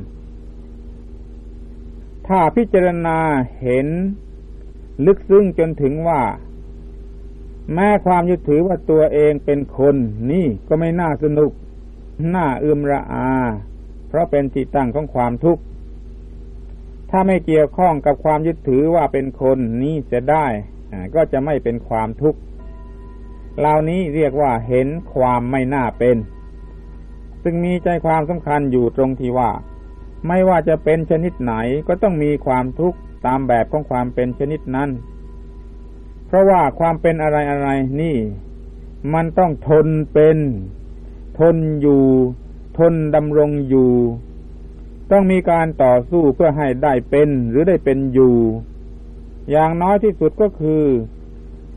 Speaker 1: ถ้าพิจารณาเห็นลึกซึ้งจนถึงว่าแม้ความยึดถือว่าตัวเองเป็นคนนี่ก็ไม่น่าสนุกน่าอึมระอาเพราะเป็นที่ตั้งของความทุกข์ถ้าไม่เกี่ยวข้องกับความยึดถือว่าเป็นคนนี้จะได้ก็จะไม่เป็นความทุกข์เหล่านี้เรียกว่าเห็นความไม่น่าเป็นซึ่งมีใจความสำคัญอยู่ตรงที่ว่าไม่ว่าจะเป็นชนิดไหนก็ต้องมีความทุกข์ตามแบบของความเป็นชนิดนั้นเพราะว่าความเป็นอะไรนี่มันต้องทนเป็นทนอยู่ทนดำรงอยู่ต้องมีการต่อสู้เพื่อให้ได้เป็นหรือได้เป็นอยู่อย่างน้อยที่สุดก็คือ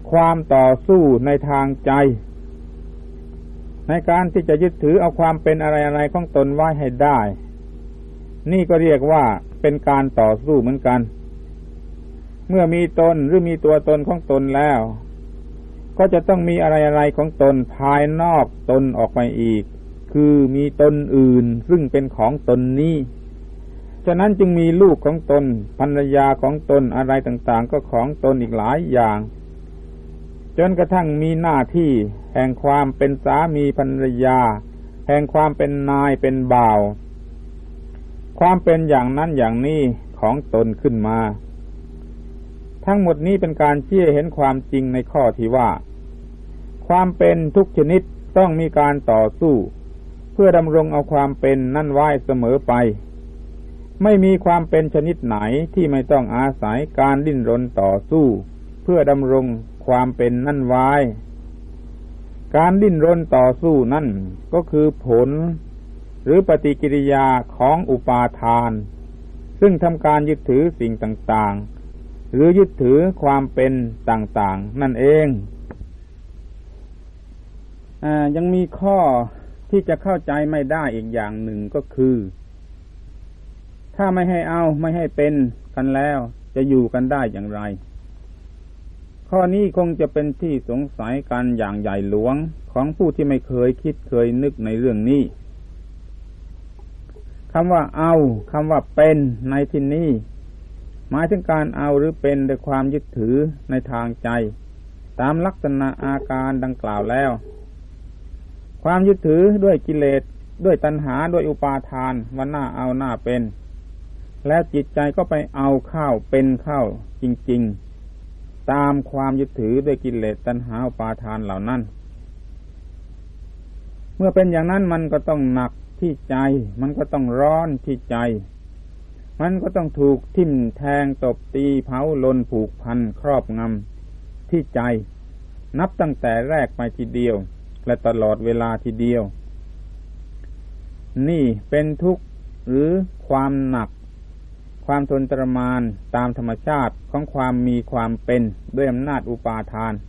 Speaker 1: ความต่อสู้ในทางใจในการที่จะยึดถือเอาความเป็นอะไรๆของตนไว้ให้ได้นี่ก็เรียกว่าเป็นการต่อสู้เหมือนกันเมื่อมีตนหรือมีตัวตนของตนแล้วก็จะต้องมีอะไรๆของตนภายนอกตนออกไปอีกคือมีตนอื่นซึ่งเป็นของตนนี้ฉะนั้นจึงมีลูกของตนภรรยาของตนอะไรต่างๆก็ของตนอีกหลายอย่างจนกระทั่งมีหน้าที่แห่งความเป็นสามีภรรยาแห่งความเป็นนายเป็นบ่าวความเป็นอย่างนั้นอย่างนี้ของตนขึ้นมาทั้งหมดนี้เป็นการชี้ให้เห็นความจริงในข้อที่ว่าความเป็นทุกชนิดต้องมีการต่อสู้เพื่อดำรงเอาความเป็นนั่นไว้เสมอไปไม่มีความเป็นชนิดไหนที่ไม่ต้องอาศัยการดิ้นรนต่อสู้เพื่อดำรงความเป็นนั่นไว้การดิ้นรนต่อสู้นั่นก็คือผลหรือปฏิกิริยาของอุปาทานซึ่งทำการยึดถือสิ่งต่างๆหรือยึดถือความเป็นต่างๆนั่นเองยังมีข้อที่จะเข้าใจไม่ได้อีกอย่างหนึ่งก็คือถ้าไม่ให้เอาไม่ให้เป็นกันแล้วจะอยู่กันได้อย่างไรข้อนี้คงจะเป็นที่สงสัยกันอย่างใหญ่หลวงของผู้ที่ไม่เคยคิดเคยนึกในเรื่องนี้คำว่าเอาคำว่าเป็นในที่นี้หมายถึงการเอาหรือเป็นด้วยความยึดถือในทางใจตามลักษณะอาการดังกล่าวแล้วความยึดถือด้วยกิเลสด้วยตัณหาด้วยอุปาทานว่าน่าเอาน่าเป็นแล้วจิตใจก็ไปเอาเข้าเป็นเข้าจริงๆตามความยึดถือด้วยกิเลสตัณหาอุปาทานเหล่านั้นเมื่อเป็นอย่างนั้นมันก็ต้องหนักที่ใจมันก็ต้องร้อนที่ใจมันก็ต้องถูกทิ่มแทงตบตีเผาลนผูกพันครอบงำที่ใจนับตั้งแต่แรกไปทีเดียวและตลอดเวลาทีเดียวนี่เป็นทุกข์หรือความหนักความทนทรมานตามธรรมชาติของความมีความเป็นด้วยอำนาจอุปาทาน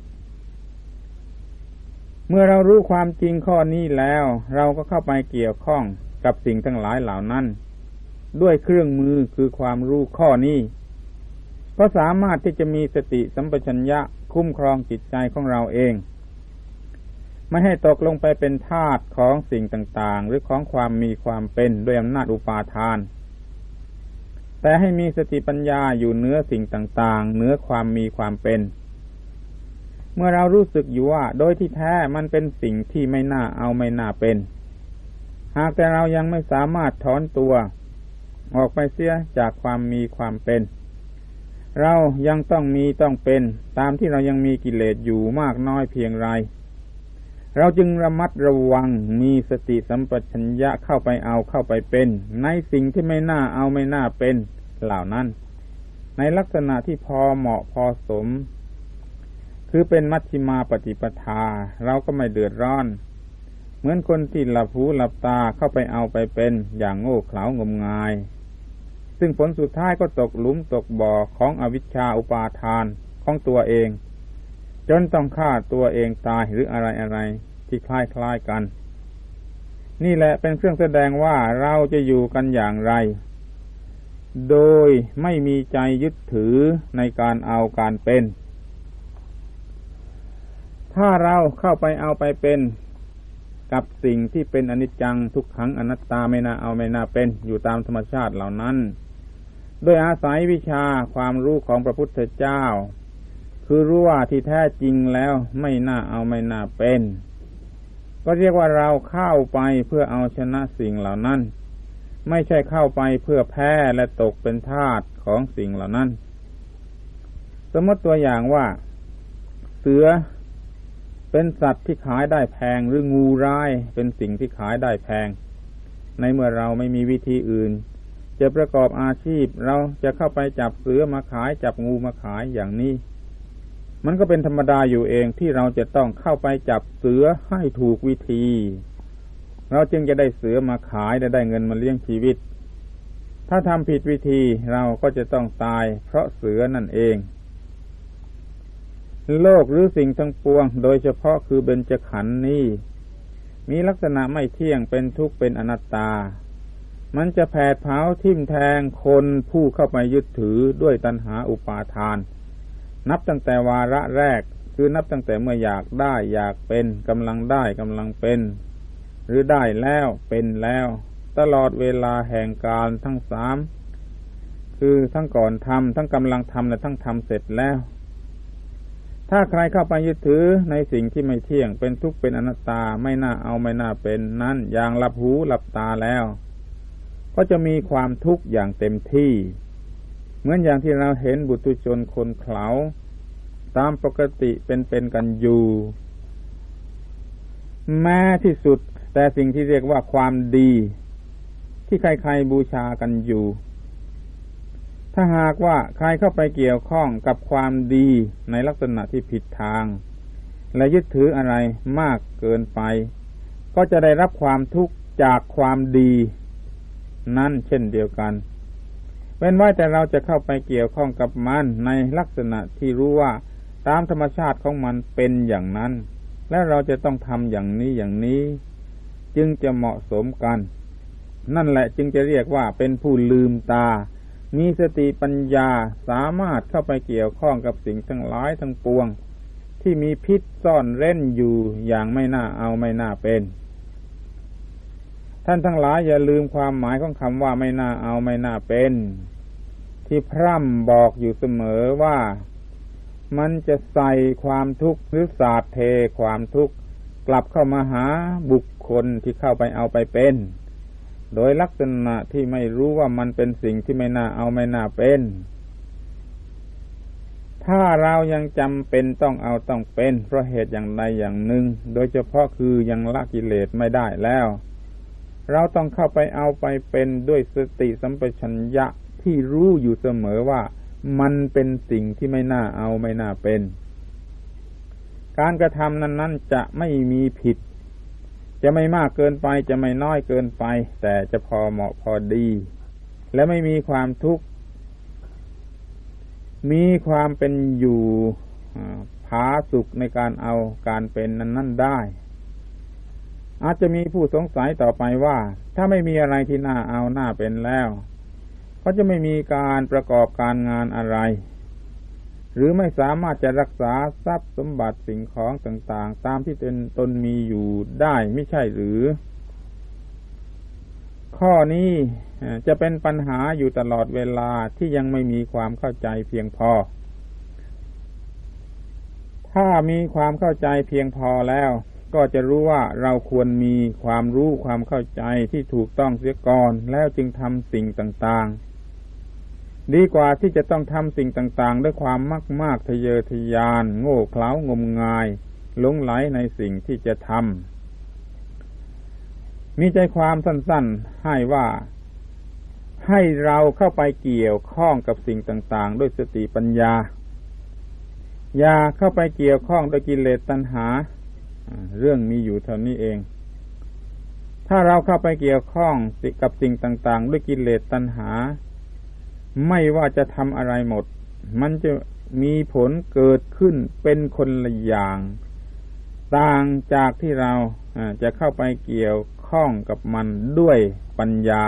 Speaker 1: เมื่อเรารู้ความจริงข้อนี้แล้วเราก็เข้าไปเกี่ยวข้องกับสิ่งทั้งหลายเหล่านั้นด้วยเครื่องมือคือความรู้ข้อนี้ก็สามารถที่จะมีสติสัมปชัญญะคุ้มครองจิตใจของเราเองไม่ให้ตกลงไปเป็นทาสของสิ่งต่างๆหรือของความมีความเป็นด้วยอำนาจอุปาทานแต่ให้มีสติปัญญาอยู่เหนือสิ่งต่างๆเหนือความมีความเป็นเมื่อเรารู้สึกอยู่ว่าโดยที่แท้มันเป็นสิ่งที่ไม่น่าเอาไม่น่าเป็นหากแต่เรายังไม่สามารถถอนตัวออกไปเสียจากความมีความเป็นเรายังต้องมีต้องเป็นตามที่เรายังมีกิเลสอยู่มากน้อยเพียงไรเราจึงระมัดระวังมีสติสัมปชัญญะเข้าไปเอาเข้าไปเป็นในสิ่งที่ไม่น่าเอาไม่น่าเป็นเหล่านั้นในลักษณะที่พอเหมาะพอสมคือเป็นมัชฌิมาปฏิปทาเราก็ไม่เดือดร้อนเหมือนคนที่หลับหูหลับตาเข้าไปเอาไปเป็นอย่างโง่เขลางมงายซึ่งผลสุดท้ายก็ตกหลุมตกบ่อของอวิชชาอุปาทานของตัวเองจนต้องฆ่าตัวเองตายหรืออะไรที่คล้ายๆกันนี่แหละเป็นเครื่องแสดงว่าเราจะอยู่กันอย่างไรโดยไม่มีใจยึดถือในการเอาการเป็นถ้าเราเข้าไปเอาไปเป็นกับสิ่งที่เป็นอนิจจังทุกขังอนัตตาไม่น่าเอาไม่น่าเป็นอยู่ตามธรรมชาติเหล่านั้นโดยอาศัยวิชาความรู้ของพระพุทธเจ้าคือรู้ว่าที่แท้จริงแล้วไม่น่าเอาไม่น่าเป็นก็เรียกว่าเราเข้าไปเพื่อเอาชนะสิ่งเหล่านั้นไม่ใช่เข้าไปเพื่อแพ้และตกเป็นทาสของสิ่งเหล่านั้นสมมติตัวอย่างว่าเสือเป็นสัตว์ที่ขายได้แพงหรืองูร้ายเป็นสิ่งที่ขายได้แพงในเมื่อเราไม่มีวิธีอื่นจะประกอบอาชีพเราจะเข้าไปจับเสือมาขายจับงูมาขายอย่างนี้มันก็เป็นธรรมดาอยู่เองที่เราจะต้องเข้าไปจับเสือให้ถูกวิธีเราจึงจะได้เสือมาขายและได้เงินมาเลี้ยงชีวิตถ้าทำผิดวิธีเราก็จะต้องตายเพราะเสือนั่นเองโลกหรือสิ่งทั้งปวงโดยเฉพาะคือเบญจขันธ์นี้มีลักษณะไม่เที่ยงเป็นทุกข์เป็นอนัตตามันจะแผดเผาทิ่มแทงคนผู้เข้าไปยึดถือด้วยตัณหาอุปาทานนับตั้งแต่วาระแรกคือนับตั้งแต่เมื่ออยากได้อยากเป็นกำลังได้กำลังเป็นหรือได้แล้วเป็นแล้วตลอดเวลาแห่งกาลทั้งสามคือทั้งก่อนทำทั้งกำลังทำและทั้งทำเสร็จแล้วถ้าใครเข้าไปยึดถือในสิ่งที่ไม่เที่ยงเป็นทุกข์เป็นอนัตตาไม่น่าเอาไม่น่าเป็นนั้นอย่างหลับหูหลับตาแล้วก็จะมีความทุกข์อย่างเต็มที่เหมือนอย่างที่เราเห็นบุตุชนคนเขลาตามปกติเป็นกันอยู่แม้ที่สุดแต่สิ่งที่เรียกว่าความดีที่ใครๆบูชากันอยู่ถ้าหากว่าใครเข้าไปเกี่ยวข้องกับความดีในลักษณะที่ผิดทางและยึดถืออะไรมากเกินไปก็จะได้รับความทุกข์จากความดีนั้นเช่นเดียวกันเว้นไว้แต่เราจะเข้าไปเกี่ยวข้องกับมันในลักษณะที่รู้ว่าตามธรรมชาติของมันเป็นอย่างนั้นและเราจะต้องทำอย่างนี้อย่างนี้จึงจะเหมาะสมกันนั่นแหละจึงจะเรียกว่าเป็นผู้ลืมตามีสติปัญญาสามารถเข้าไปเกี่ยวข้องกับสิ่งทั้งหลายทั้งปวงที่มีพิษซ่อนเร้นอยู่อย่างไม่น่าเอาไม่น่าเป็นท่านทั้งหลายอย่าลืมความหมายของคำว่าไม่น่าเอาไม่น่าเป็นที่พร่ำบอกอยู่เสมอว่ามันจะใส่ความทุกข์หรือสาดเทความทุกข์กลับเข้ามาหาบุคคลที่เข้าไปเอาไปเป็นโดยลักษณะที่ไม่รู้ว่ามันเป็นสิ่งที่ไม่น่าเอาไม่น่าเป็นถ้าเรายังจำเป็นต้องเอาต้องเป็นเพราะเหตุอย่างใดอย่างหนึ่งโดยเฉพาะคือยังละกิเลสไม่ได้แล้วเราต้องเข้าไปเอาไปเป็นด้วยสติสัมปชัญญะที่รู้อยู่เสมอว่ามันเป็นสิ่งที่ไม่น่าเอาไม่น่าเป็นการกระทำนั้นจะไม่มีผิดจะไม่มากเกินไปจะไม่น้อยเกินไปแต่จะพอเหมาะพอดีและไม่มีความทุกข์มีความเป็นอยู่ผาสุกในการเอาการเป็นนั้นได้อาจจะมีผู้สงสัยต่อไปว่าถ้าไม่มีอะไรที่น่าเอาน่าเป็นแล้วก็จะไม่มีการประกอบการงานอะไรหรือไม่สามารถจะรักษาทรัพย์สมบัติสิ่งของต่างๆตามที่ตนมีอยู่ได้ไม่ใช่หรือข้อนี้จะเป็นปัญหาอยู่ตลอดเวลาที่ยังไม่มีความเข้าใจเพียงพอถ้ามีความเข้าใจเพียงพอแล้วก็จะรู้ว่าเราควรมีความรู้ความเข้าใจที่ถูกต้องเสียก่อนแล้วจึงทำสิ่งต่างๆดีกว่าที่จะต้องทำสิ่งต่างๆด้วยความมากๆทะเยอทะยานโง่เขลางมงายหลงไหลในสิ่งที่จะทำมีใจความสั้นๆให้ว่าให้เราเข้าไปเกี่ยวข้องกับสิ่งต่างๆด้วยสติปัญญาอย่าเข้าไปเกี่ยวข้องด้วยกิเลสตัณหาเรื่องมีอยู่เท่านี้เองถ้าเราเข้าไปเกี่ยวข้องกับสิ่งต่างๆด้วยกิเลสตัณหาไม่ว่าจะทำอะไรหมดมันจะมีผลเกิดขึ้นเป็นคนละอย่างต่างจากที่เราจะเข้าไปเกี่ยวข้องกับมันด้วยปัญญา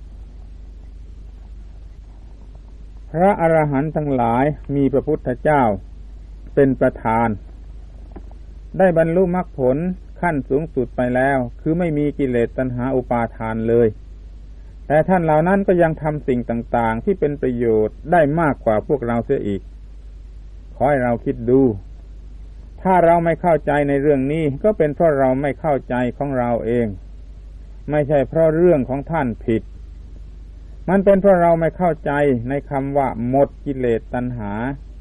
Speaker 1: พระอรหันต์ทั้งหลายมีพระพุทธเจ้าเป็นประธานได้บรรลุมรรคผลขั้นสูงสุดไปแล้วคือไม่มีกิเลสตัณหาอุปาทานเลยแต่ท่านเหล่านั้นก็ยังทำสิ่งต่างๆที่เป็นประโยชน์ได้มากกว่าพวกเราเสียอีกขอให้เราคิดดูถ้าเราไม่เข้าใจในเรื่องนี้ก็เป็นเพราะเราไม่เข้าใจของเราเองไม่ใช่เพราะเรื่องของท่านผิดมันเป็นเพราะเราไม่เข้าใจในคำว่าหมดกิเลสตัณหา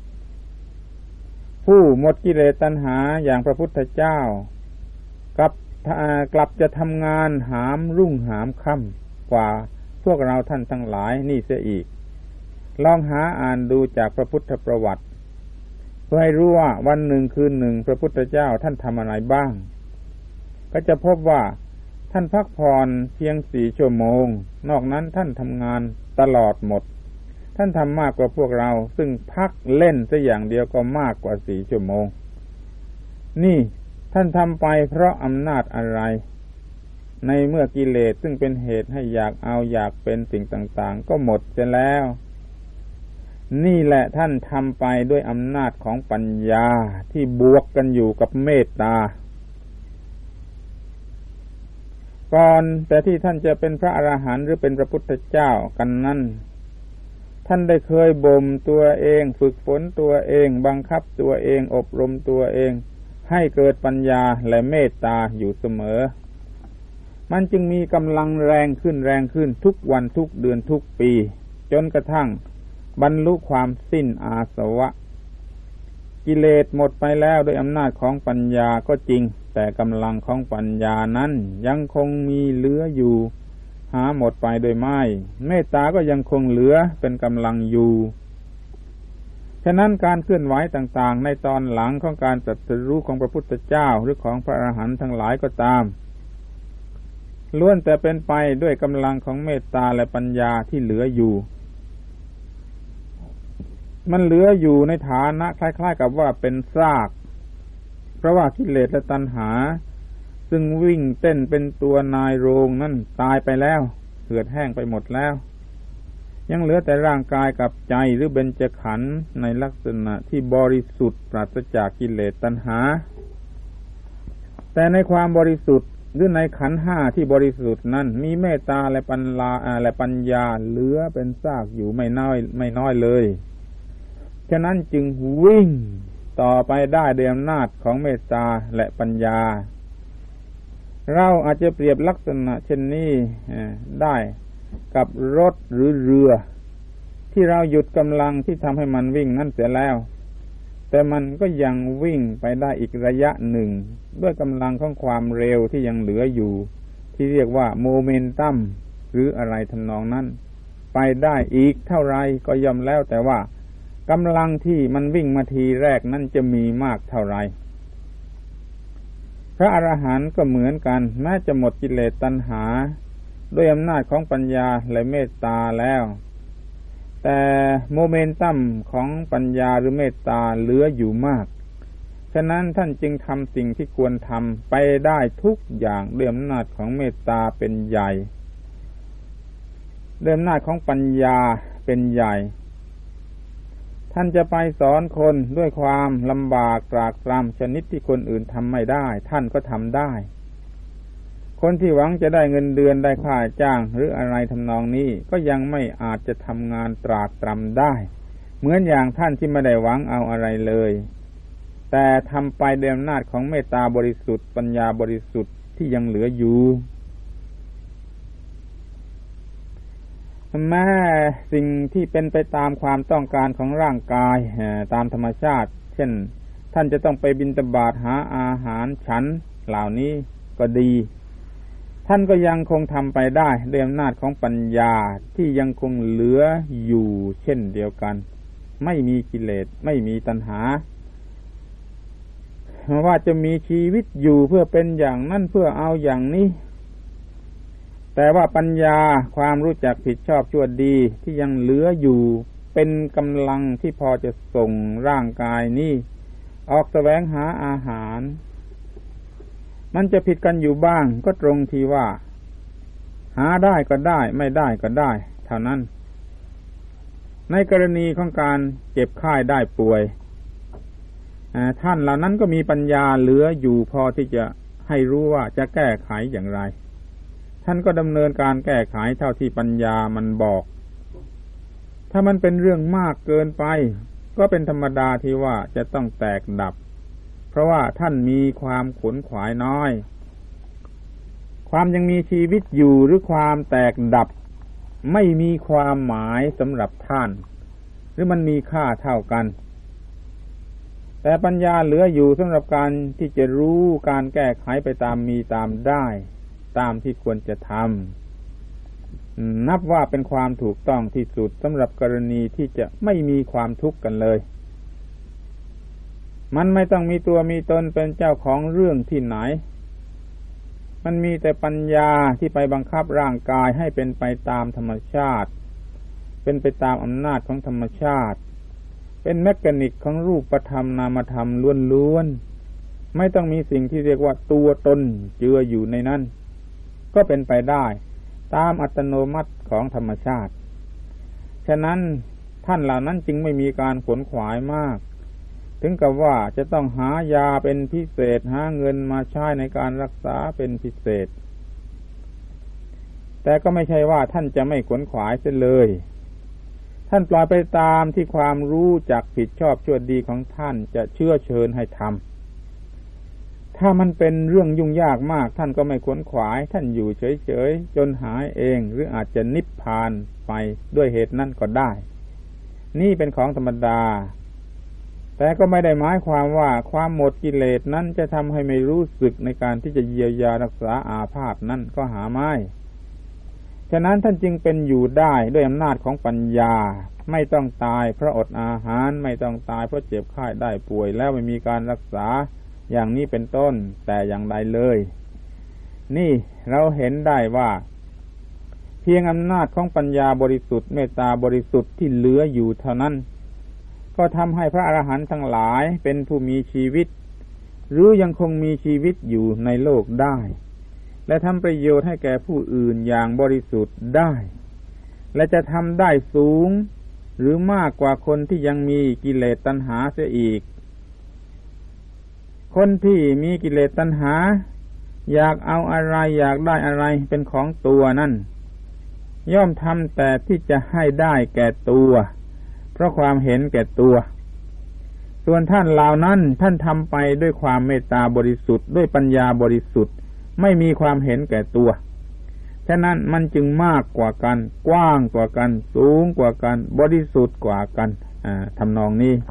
Speaker 1: ผู้หมดกิเลสตัณหาอย่างพระพุทธเจ้ากลับจะทำงานหามรุ่งหามค่ำกว่าพวกเราท่านทั้งหลายนี่เสียอีกลองหาอ่านดูจากพระพุทธประวัติเพื่อให้รู้ว่าวันหนึ่งคืนหนึ่งพระพุทธเจ้าท่านทำอะไรบ้างก็จะพบว่าท่านพักผ่อนเพียง4 ชั่วโมงนอกนั้นท่านทำงานตลอดหมดท่านทำมากกว่าพวกเราซึ่งพักเล่นซะอย่างเดียวก็มากกว่า4 ชั่วโมงนี่ท่านทำไปเพราะอำนาจอะไรในเมื่อกิเลสซึ่งเป็นเหตุให้อยากเอาอยากเป็นสิ่งต่างๆก็หมดเสียแล้วนี่แหละท่านทำไปด้วยอำนาจของปัญญาที่บวกกันอยู่กับเมตตาก่อนแต่ที่ท่านจะเป็นพระอรหันต์หรือเป็นพระพุทธเจ้ากันนั้นท่านได้เคยบ่มตัวเองฝึกฝนตัวเองบังคับตัวเองอบรมตัวเองให้เกิดปัญญาและเมตตาอยู่เสมอมันจึงมีกำลังแรงขึ้นทุกวันทุกเดือนทุกปีจนกระทั่งบรรลุความสิ้นอาสวะกิเลสหมดไปแล้วโดยอำนาจของปัญญาก็จริงแต่กำลังของปัญญานั้นยังคงมีเหลืออยู่หาหมดไปโดยไม่เมตตาก็ยังคงเหลือเป็นกำลังอยู่ฉะนั้นการเคลื่อนไหวต่างๆในตอนหลังของการตรัสรู้ของพระพุทธเจ้าหรือของพระอรหันต์ทั้งหลายก็ตามล้วนแต่เป็นไปด้วยกำลังของเมตตาและปัญญาที่เหลืออยู่มันเหลืออยู่ในฐานะคล้ายๆกับว่าเป็นซากเพราะว่ากิเลสและตัณหาซึ่งวิ่งเต้นเป็นตัวนายโรงนั่นตายไปแล้วเหือดแห้งไปหมดแล้วยังเหลือแต่ร่างกายกับใจหรือเบญจขันธ์ในลักษณะที่บริสุทธิ์ปราศจากกิเลสตัณหาแต่ในความบริสุทธิ์หรือในขันธ์5ที่บริสุทธิ์นั้นมีเมตตาและปัญญาเหลือเป็นซากอยู่ไม่น้อยเลยฉะนั้นจึงวิ่งต่อไปได้ด้วยอำนาจของเมตตาและปัญญาเราอาจจะเปรียบลักษณะเช่นนี้ได้กับรถหรือเรือที่เราหยุดกำลังที่ทำให้มันวิ่งนั่นเสียแล้วแต่มันก็ยังวิ่งไปได้อีกระยะหนึ่งด้วยกำลังของความเร็วที่ยังเหลืออยู่ที่เรียกว่าโมเมนตัมหรืออะไรทำนองนั้นไปได้อีกเท่าไรก็ย่อมแล้วแต่ว่ากำลังที่มันวิ่งมาทีแรกนั้นจะมีมากเท่าไรพระอรหันต์ก็เหมือนกันแม้จะหมดกิเลสตัณหาด้วยอำนาจของปัญญาและเมตตาแล้วแต่โมเมนตัมของปัญญาหรือเมตตาเหลืออยู่มากฉะนั้นท่านจึงทำสิ่งที่ควรทำไปได้ทุกอย่างด้วยอำนาจของเมตตาเป็นใหญ่ด้วยอำนาจของปัญญาเป็นใหญ่ท่านจะไปสอนคนด้วยความลำบากตรากตรำชนิดที่คนอื่นทำไม่ได้ท่านก็ทำได้คนที่หวังจะได้เงินเดือนได้ค่าจ้างหรืออะไรทำนองนี้ก็ยังไม่อาจจะทำงานตรากตรำได้เหมือนอย่างท่านที่ไม่ได้หวังเอาอะไรเลยแต่ทำไปด้วยอำนาจของเมตตาบริสุทธิ์ปัญญาบริสุทธิ์ที่ยังเหลืออยู่แม้สิ่งที่เป็นไปตามความต้องการของร่างกายตามธรรมชาติเช่นท่านจะต้องไปบิณฑบาตหาอาหารฉันเหล่านี้ก็ดีท่านก็ยังคงทำไปได้ด้วยอำนาจของปัญญาที่ยังคงเหลืออยู่เช่นเดียวกันไม่มีกิเลสไม่มีตัณหาว่าจะมีชีวิตอยู่เพื่อเป็นอย่างนั้นเพื่อเอาอย่างนี้แต่ว่าปัญญาความรู้จักผิดชอบชั่วดีที่ยังเหลืออยู่เป็นกำลังที่พอจะส่งร่างกายนี้ออกแสวงหาอาหารมันจะผิดกันอยู่บ้างก็ตรงที่ว่าหาได้ก็ได้ไม่ได้ก็ได้เท่านั้นในกรณีของการเจ็บไข้ได้ป่วยท่านเหล่านั้นก็มีปัญญาเหลืออยู่พอที่จะให้รู้ว่าจะแก้ไขอย่างไรท่านก็ดำเนินการแก้ไขเท่าที่ปัญญามันบอกถ้ามันเป็นเรื่องมากเกินไปก็เป็นธรรมดาที่ว่าจะต้องแตกดับเพราะว่าท่านมีความขนขวายน้อยความยังมีชีวิตอยู่หรือความแตกดับไม่มีความหมายสำหรับท่านหรือมันมีค่าเท่ากันแต่ปัญญาเหลืออยู่สำหรับการที่จะรู้การแก้ไขไปตามมีตามได้ตามที่ควรจะทำนับว่าเป็นความถูกต้องที่สุดสำหรับกรณีที่จะไม่มีความทุกข์กันเลยมันไม่ต้องมีตัวมีตนเป็นเจ้าของเรื่องที่ไหนมันมีแต่ปัญญาที่ไปบังคับร่างกายให้เป็นไปตามธรรมชาติเป็นไปตามอำนาจของธรรมชาติเป็นแมคานิกของรูปธรรมนามธรรมล้วนๆไม่ต้องมีสิ่งที่เรียกว่าตัวตนเจืออยู่ในนั้นก็เป็นไปได้ตามอัตโนมัติของธรรมชาติฉะนั้นท่านเหล่านั้นจึงไม่มีการขวนขวายมากถึงกับว่าจะต้องหายาเป็นพิเศษหาเงินมาใช้ในการรักษาเป็นพิเศษแต่ก็ไม่ใช่ว่าท่านจะไม่ขวนขวายเสียเลยท่านปล่อยไปตามที่ความรู้จักผิดชอบชั่วดีของท่านจะเชื้อเชิญให้ทำถ้ามันเป็นเรื่องยุ่งยากมากท่านก็ไม่ขวนขวายท่านอยู่เฉยๆจนหายเองหรืออาจจะนิพพานไปด้วยเหตุนั้นก็ได้นี่เป็นของธรรมดาแต่ก็ไม่ได้หมายความว่าความหมดกิเลสนั้นจะทำให้ไม่รู้สึกในการที่จะเยียวยารักษาอาพาธนั้นก็หาไม่ฉะนั้นท่านจึงเป็นอยู่ได้ด้วยอำนาจของปัญญาไม่ต้องตายเพราะอดอาหารไม่ต้องตายเพราะเจ็บไข้ได้ป่วยแล้วไม่มีการรักษาอย่างนี้เป็นต้นแต่อย่างใดเลยนี่เราเห็นได้ว่าเพียงอำนาจของปัญญาบริสุทธิ์เมตตาบริสุทธิ์ที่เหลืออยู่เท่านั้นก็ทำให้พระอรหันต์ทั้งหลายเป็นผู้มีชีวิตหรือยังคงมีชีวิตอยู่ในโลกได้และทำประโยชน์ให้แก่ผู้อื่นอย่างบริสุทธิ์ได้และจะทำได้สูงหรือมากกว่าคนที่ยังมีกิเลสตัณหาเสียอีกคนที่มีกิเลสตัณหาอยากเอาอะไรอยากได้อะไรเป็นของตัวนั่นย่อมทำแต่ที่จะให้ได้แก่ตัวเพราะความเห็นแก่ตัวส่วนท่านเหล่านั้นท่านทำไปด้วยความเมตตาบริสุทธิ์ด้วยปัญญาบริสุทธิ์ไม่มีความเห็นแก่ตัวฉะนั้นมันจึงมากกว่ากันกว้างกว่ากันสูงกว่ากันบริสุทธิ์กว่ากันทำนองนี้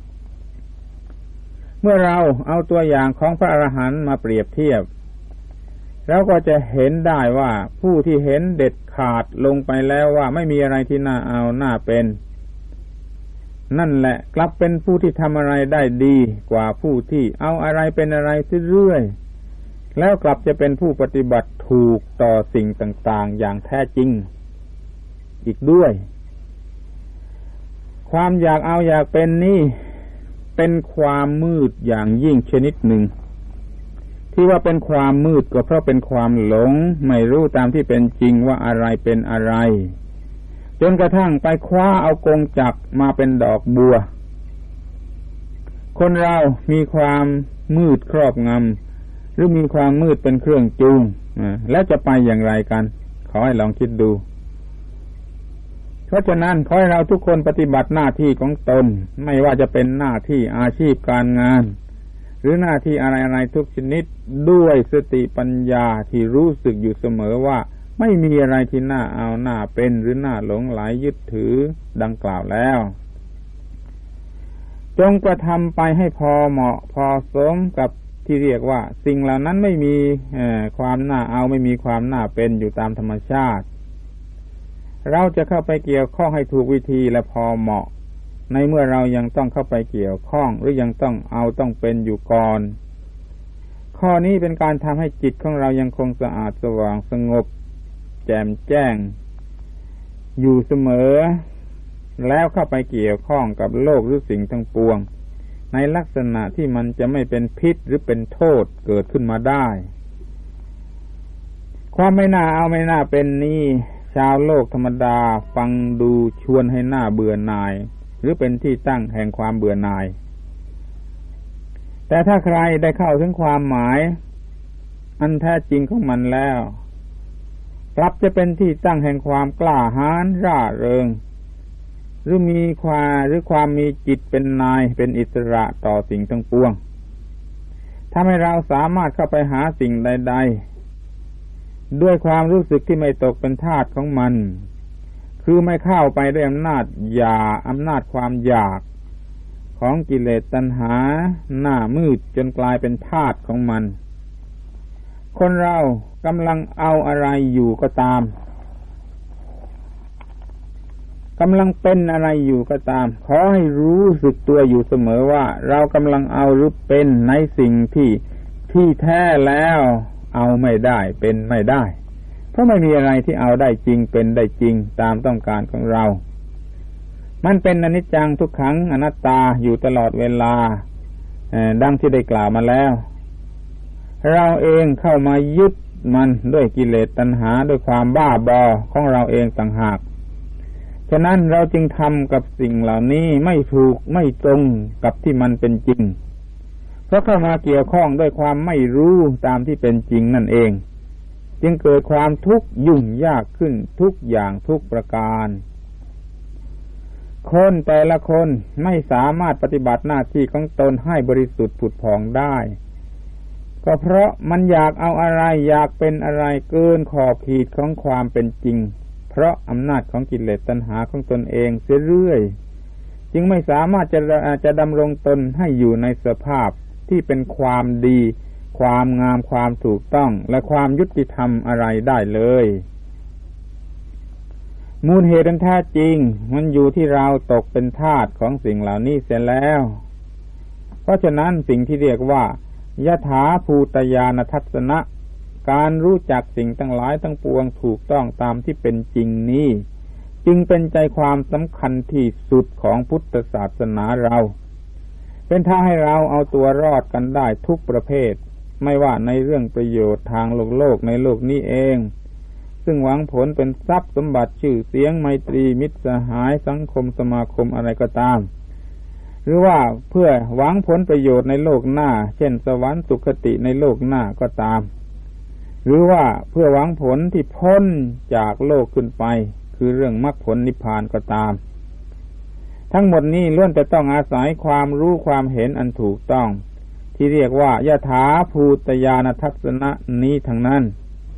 Speaker 1: เมื่อเราเอาตัวอย่างของพระอรหันต์มาเปรียบเทียบเราก็จะเห็นได้ว่าผู้ที่เห็นเด็ดขาดลงไปแล้วว่าไม่มีอะไรที่น่าเอาน่าเป็นนั่นแหละกลับเป็นผู้ที่ทำอะไรได้ดีกว่าผู้ที่เอาอะไรเป็นอะไรเรื่อยแล้วกลับจะเป็นผู้ปฏิบัติถูกต่อสิ่งต่างๆอย่างแท้จริงอีกด้วยความอยากเอาอยากเป็นนี่เป็นความมืดอย่างยิ่งชนิดหนึ่งที่ว่าเป็นความมืดก็เพราะเป็นความหลงไม่รู้ตามที่เป็นจริงว่าอะไรเป็นอะไรจนกระทั่งไปคว้าเอากงจักรมาเป็นดอกบัวคนเรามีความมืดครอบงำหรือมีความมืดเป็นเครื่องจูงแล้วจะไปอย่างไรกันขอให้ลองคิดดูเพราะฉะนั้นขอให้เราทุกคนปฏิบัติหน้าที่ของตนไม่ว่าจะเป็นหน้าที่อาชีพการงานหรือหน้าที่อะไรๆทุกชนิดด้วยสติปัญญาที่รู้สึกอยู่เสมอว่าไม่มีอะไรที่น่าเอาน่าเป็นหรือน่าหลงไหลยึดถือดังกล่าวแล้วจงกระทำไปให้พอเหมาะพอสมกับที่เรียกว่าสิ่งเหล่านั้นไม่มีความน่าเอาไม่มีความน่าเป็นอยู่ตามธรรมชาติเราจะเข้าไปเกี่ยวข้องให้ถูกวิธีและพอเหมาะในเมื่อเรายังต้องเข้าไปเกี่ยวข้องหรือยังต้องเอาต้องเป็นอยู่ก่อนข้อนี้เป็นการทำให้จิตของเรายังคงสะอาดสว่างสงบแจ่มแจ้งอยู่เสมอแล้วเข้าไปเกี่ยวข้องกับโลกหรือสิ่งทั้งปวงในลักษณะที่มันจะไม่เป็นพิษหรือเป็นโทษเกิดขึ้นมาได้ความไม่น่าเอาไม่น่าเป็นนี้ชาวโลกธรรมดาฟังดูชวนให้หน้าเบื่อหน่ายหรือเป็นที่ตั้งแห่งความเบื่อหน่ายแต่ถ้าใครได้เข้าถึงความหมายอันแท้จริงของมันแล้วกลับจะเป็นที่ตั้งแห่งความกล้าหาญร่าเริงหรือความมีจิตเป็นนายเป็นอิสระต่อสิ่งทั้งปวงทำให้เราสามารถเข้าไปหาสิ่งใดๆด้วยความรู้สึกที่ไม่ตกเป็นทาสของมันคือไม่เข้าไปด้วยอำนาจความอยากของกิเลสตัณหาหน้ามืดจนกลายเป็นทาสของมันคนเรากำลังเอาอะไรอยู่ก็ตามกำลังเป็นอะไรอยู่ก็ตามขอให้รู้สึกตัวอยู่เสมอว่าเรากำลังเอาหรือเป็นในสิ่งที่แท้แล้วเอาไม่ได้เป็นไม่ได้เพราะไม่มีอะไรที่เอาได้จริงเป็นได้จริงตามต้องการของเรามันเป็นอนิจจังทุกขังอนัตตาอยู่ตลอดเวลาดังที่ได้กล่าวมาแล้วเราเองเข้ามายึดมันด้วยกิเลสตัณหาด้วยความบ้าบอของเราเองต่างหากฉะนั้นเราจึงทำกับสิ่งเหล่านี้ไม่ถูกไม่ตรงกับที่มันเป็นจริงเพราะเข้ามาเกี่ยวข้องด้วยความไม่รู้ตามที่เป็นจริงนั่นเองจึงเกิดความทุกข์ยุ่งยากขึ้นทุกอย่างทุกประการคนแต่ละคนไม่สามารถปฏิบัติหน้าที่ของตนให้บริสุทธิ์ผุดผ่องได้ก็เพราะมันอยากเอาอะไรอยากเป็นอะไรเกินขอบเขตของความเป็นจริงเพราะอำนาจของกิเลสตัณหาของตนเองเสียเรื่อยจึงไม่สามารถจะดำรงตนให้อยู่ในสภาพที่เป็นความดีความงามความถูกต้องและความยุติธรรมอะไรได้เลยมูลเหตุแท้จริงมันอยู่ที่เราตกเป็นทาสของสิ่งเหล่านี้เสียแล้วเพราะฉะนั้นสิ่งที่เรียกว่ายถาภูตญาณทัศนะการรู้จักสิ่งทั้งหลายทั้งปวงถูกต้องตามที่เป็นจริงนี้จึงเป็นใจความสำคัญที่สุดของพุทธศาสนาเราเป็นทางให้เราเอาตัวรอดกันได้ทุกประเภทไม่ว่าในเรื่องประโยชน์ทางโลกในโลกนี้เองซึ่งหวังผลเป็นทรัพย์สมบัติชื่อเสียงไมตรีมิตรสหายสังคมสมาคมอะไรก็ตามหรือว่าเพื่อหวังผลประโยชน์ในโลกหน้าเช่นสวรรค์สุคติในโลกหน้าก็ตามหรือว่าเพื่อหวังผลที่พ้นจากโลกขึ้นไปคือเรื่องมรรคผลนิพพานก็ตามทั้งหมดนี้ล้วนแต่ต้องอาศัยความรู้ความเห็นอันถูกต้องที่เรียกว่ายถาภูตญาณทัศนะนี้ทั้งนั้น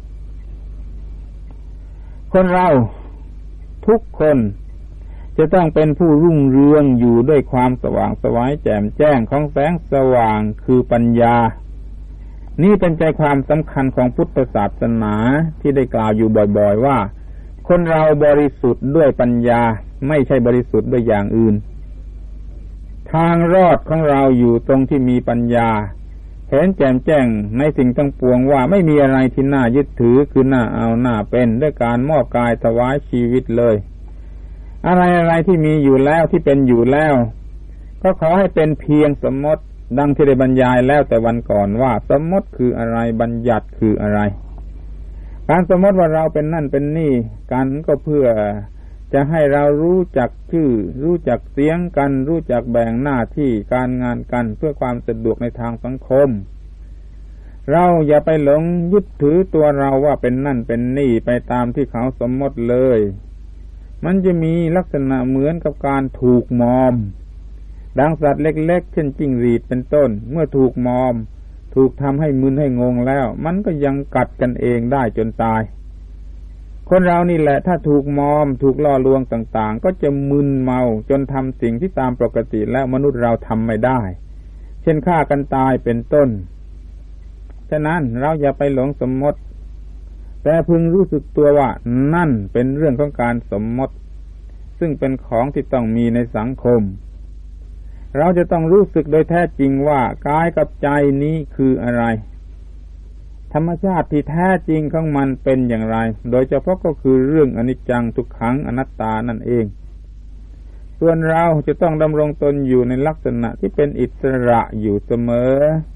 Speaker 1: คนเราทุกคนจะต้องเป็นผู้รุ่งเรืองอยู่ด้วยความสว่างไสวแจ่มแจ้งของแสงสว่างคือปัญญานี่เป็นใจความสำคัญของพุทธศาสนาที่ได้กล่าวอยู่บ่อยๆว่าคนเราบริสุทธิ์ด้วยปัญญาไม่ใช่บริสุทธิ์ด้วยอย่างอื่นทางรอดของเราอยู่ตรงที่มีปัญญาเห็นแจ่มแจ้งในสิ่งทั้งปวงว่าไม่มีอะไรที่น่ายึดถือคือน่าเอาน่าเป็นด้วยการมอบกายถวายชีวิตเลยอะไรที่มีอยู่แล้วที่เป็นอยู่แล้วก็ขอให้เป็นเพียงสมมติดังที่ได้บรรยายแล้วแต่วันก่อนว่าสมมติคืออะไรบัญญัติคืออะไรการสมมติว่าเราเป็นนั่นเป็นนี่กันก็เพื่อจะให้เรารู้จักชื่อรู้จักเสียงกันรู้จักแบ่งหน้าที่การงานกันเพื่อความสะดวกในทางสังคมเราอย่าไปหลงยึดถือตัวเราว่าเป็นนั่นเป็นนี่ไปตามที่เขาสมมติเลยมันจะมีลักษณะเหมือนกับการถูกมอมดังสัตว์เล็กๆเช่นจิ้งหรีดเป็นต้นเมื่อถูกมอมถูกทำให้มึนให้งงแล้วมันก็ยังกัดกันเองได้จนตายคนเรานี่แหละถ้าถูกมอมถูกล่อลวงต่างๆก็จะมึนเมาจนทำสิ่งที่ตามปกติแล้วมนุษย์เราทำไม่ได้เช่นฆ่ากันตายเป็นต้นฉะนั้นเราอย่าไปหลงสมมติแต่พึงรู้สึกตัวว่านั่นเป็นเรื่องของการสมมติซึ่งเป็นของที่ต้องมีในสังคมเราจะต้องรู้สึกโดยแท้จริงว่ากายกับใจนี้คืออะไรธรรมชาติที่แท้จริงของมันเป็นอย่างไรโดยเฉพาะก็คือเรื่องอนิจจังทุกขังอนัตตานั่นเองส่วนเราจะต้องดำรงตนอยู่ในลักษณะที่เป็นอิสระอยู่เสมอ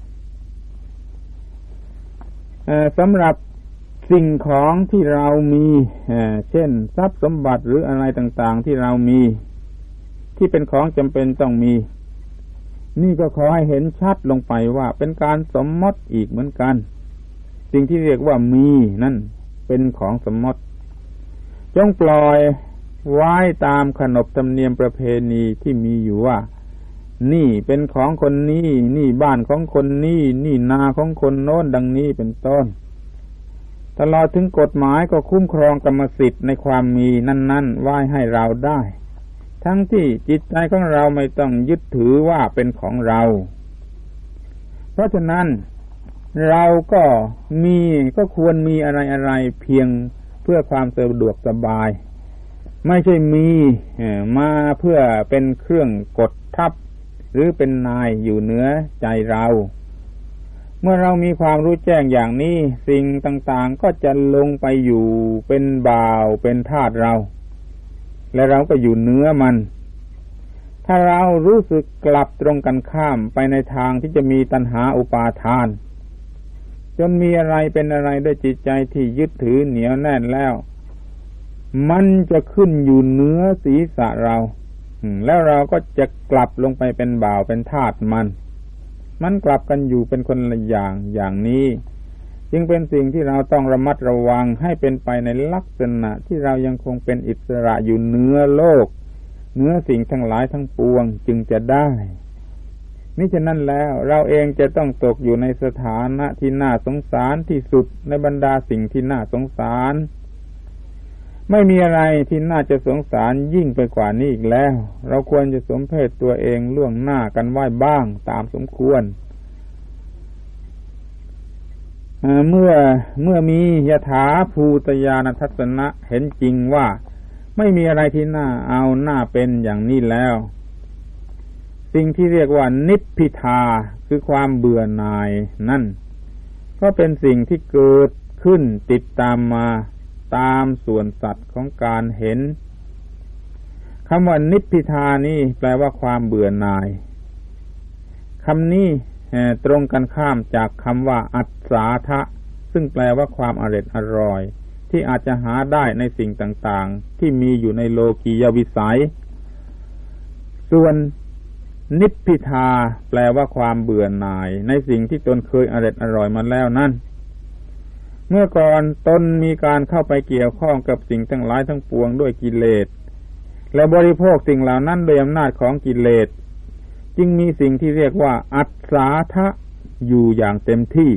Speaker 1: สำหรับสิ่งของที่เรามีเช่นทรัพย์สมบัติหรืออะไรต่างๆที่เรามีที่เป็นของจำเป็นต้องมีนี่ก็ขอให้เห็นชัดลงไปว่าเป็นการสมมติอีกเหมือนกันสิ่งที่เรียกว่ามีนั่นเป็นของสมมติจงปล่อยไว้ตามขนบธรรมเนียมประเพณีที่มีอยู่ว่านี่เป็นของคนนี้นี่บ้านของคนนี้นี่นาของคนโน้นดังนี้เป็นต้นตลอดถึงกฎหมายก็คุ้มครองกรรมสิทธิ์ในความมีนั้นๆไว้ให้เราได้ทั้งที่จิตใจของเราไม่ต้องยึดถือว่าเป็นของเราเพราะฉะนั้นเราก็ควรมีอะไรเพียงเพื่อความสะดวกสบายไม่ใช่มีมาเพื่อเป็นเครื่องกดทับหรือเป็นนายอยู่เหนือใจเราเมื่อเรามีความรู้แจ้งอย่างนี้สิ่งต่างๆก็จะลงไปอยู่เป็นบ่าวเป็นทาสเราและเราก็อยู่เหนือมันถ้าเรารู้สึกกลับตรงกันข้ามไปในทางที่จะมีตัณหาอุปาทานจนมีอะไรเป็นอะไรด้วยจิตใจที่ยึดถือเหนียวแน่นแล้วมันจะขึ้นอยู่เหนือศีรษะเราแล้วเราก็จะกลับลงไปเป็นบ่าวเป็นทาสมันกลับกันอยู่เป็นคนละอย่างนี้จึงเป็นสิ่งที่เราต้องระมัดระวังให้เป็นไปในลักษณะที่เรายังคงเป็นอิสระอยู่เหนือโลกเหนือสิ่งทั้งหลายทั้งปวงจึงจะได้มิฉะนั้นแล้วเราเองจะต้องตกอยู่ในสถานะที่น่าสงสารที่สุดในบรรดาสิ่งที่น่าสงสารไม่มีอะไรที่น่าจะสงสารยิ่งไปกว่านี้อีกแล้วเราควรจะสมเพชตัวเองล่วงหน้ากันไว้บ้างตามสมควรเมื่อมียถาภูตญาณทัศนะเห็นจริงว่าไม่มีอะไรที่น่าเอาน่าเป็นอย่างนี้แล้วสิ่งที่เรียกว่านิพพิทาคือความเบื่อหน่ายนั่นก็เป็นสิ่งที่เกิดขึ้นติดตามมาตามส่วนสัตว์ของการเห็นคำว่านิพพิทานี่แปลว่าความเบื่อหน่ายคำนี้ตรงกันข้ามจากคำว่าอัศสาทะซึ่งแปลว่าความอร่อยที่อาจจะหาได้ในสิ่งต่างๆที่มีอยู่ในโลกียวิสัยส่วนนิพพิทาแปลว่าความเบื่อหน่ายในสิ่งที่ตนเคยอร่อยมาแล้วนั่นเมื่อก่อนตนมีการเข้าไปเกี่ยวข้องกับสิ่งทั้งหลายทั้งปวงด้วยกิเลสและบริโภคสิ่งเหล่านั้นโดยอำนาจของกิเลสจึงมีสิ่งที่เรียกว่าอัศสาทะอยู่อย่างเต็มที่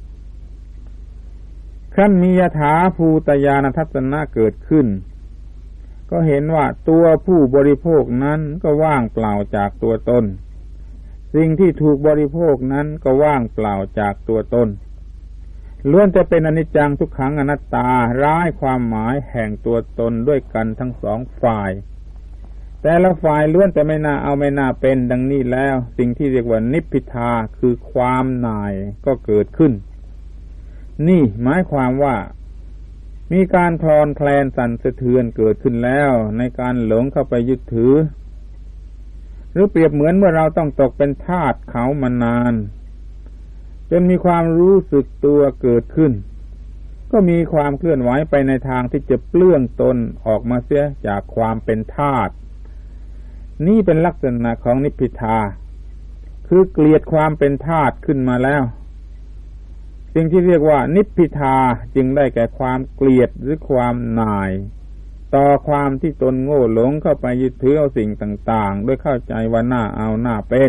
Speaker 1: ขั้นมียถาภูตญาณทัศนะเกิดขึ้นก็เห็นว่าตัวผู้บริโภคนั้นก็ว่างเปล่าจากตัวตนสิ่งที่ถูกบริโภคนั้นก็ว่างเปล่าจากตัวตนล้วนจะเป็นอนิจจังทุกขังอนัตตาร้ายความหมายแห่งตัวตนด้วยกันทั้งสองฝ่ายแต่ละฝ่ายล้วนแต่ไม่น่าเอาไม่น่าเป็นดังนี้แล้วสิ่งที่เรียกว่านิพพิทาคือความหน่ายก็เกิดขึ้นนี่หมายความว่ามีการคลอนแคลนสั่นสะเทือนเกิดขึ้นแล้วในการหลงเข้าไปยึดถือหรือเปรียบเหมือนเมื่อเราต้องตกเป็นทาสเขามานานจนมีความรู้สึกตัวเกิดขึ้นก็มีความเคลื่อนไหวไปในทางที่จะเปลื้องตนออกมาเสียจากความเป็นทาสนี่เป็นลักษณะของนิพพิทาคือเกลียดความเป็นทาสขึ้นมาแล้วสิ่งที่เรียกว่านิพพิทาจึงได้แก่ความเกลียดหรือความหน่ายต่อความที่ตนโง่หลงเข้าไปยึดถือเอาสิ่งต่างๆด้วยเข้าใจว่าน่าเอาน่าเป็น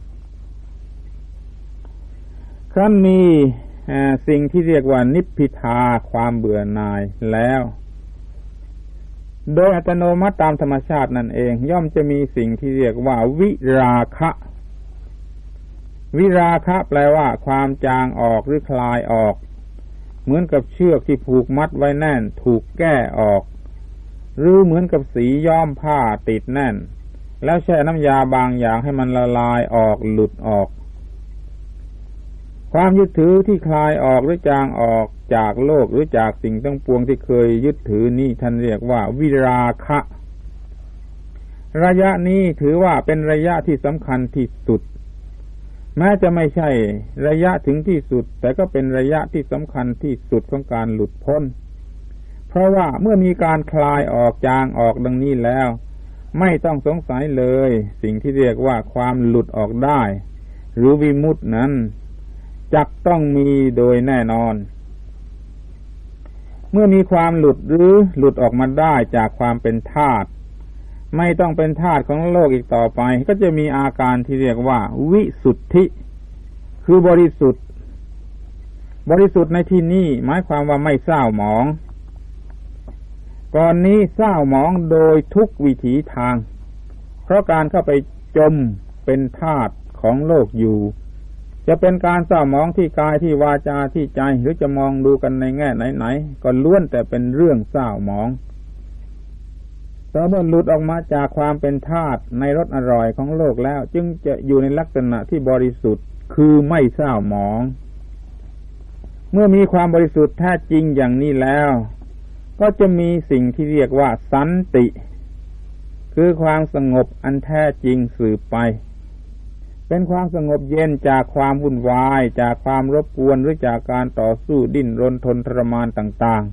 Speaker 1: ครั้นมีสิ่งที่เรียกว่านิพพิทาความเบื่อหน่ายแล้วโดยอัตโนมัติตามธรรมชาตินั่นเองย่อมจะมีสิ่งที่เรียกว่าวิราคะวิราคะแปลว่าความจางออกหรือคลายออกเหมือนกับเชือกที่ผูกมัดไว้แน่นถูกแก้ออกหรือเหมือนกับสีย้อมผ้าติดแน่นแล้วแช่น้ำยาบางอย่างให้มันละลายออกหลุดออกความยึดถือที่คลายออกหรือจางออกจากโลกหรือจากสิ่งทั้งปวงที่เคยยึดถือนี่ท่านเรียกว่าวิราคะระยะนี้ถือว่าเป็นระยะที่สำคัญที่สุดแม้จะไม่ใช่ระยะถึงที่สุดแต่ก็เป็นระยะที่สำคัญที่สุดของการหลุดพ้นเพราะว่าเมื่อมีการคลายออกจางออกดังนี้แล้วไม่ต้องสงสัยเลยสิ่งที่เรียกว่าความหลุดออกได้หรือวิมุตตินั้นจักต้องมีโดยแน่นอนเมื่อมีความหลุดหรือหลุดออกมาได้จากความเป็นธาตุไม่ต้องเป็นธาตุของโลกอีกต่อไปก็จะมีอาการที่เรียกว่าวิสุทธิคือบริสุทธิ์ในที่นี้หมายความว่าไม่เศร้าหมองก่อนนี้เศร้าหมองโดยทุกวิถีทางเพราะการเข้าไปจมเป็นธาตุของโลกอยู่จะเป็นการเศร้าหมองที่กายที่วาจาที่ใจหรือจะมองดูกันในแง่ไหนๆก็ล้วนแต่เป็นเรื่องเศร้าหมองแต่เมื่อหลุดออกมาจากความเป็นธาตุในรสอร่อยของโลกแล้วจึงจะอยู่ในลักษณะที่บริสุทธิ์คือไม่เศร้าหมองเมื่อมีความบริสุทธิ์แท้จริงอย่างนี้แล้วก็จะมีสิ่งที่เรียกว่าสันติคือความสงบอันแท้จริงสืบไปเป็นความสงบเย็นจากความวุ่นวายจากความรบกวนหรือจากการต่อสู้ดิ้นรนทนทรมานต่าง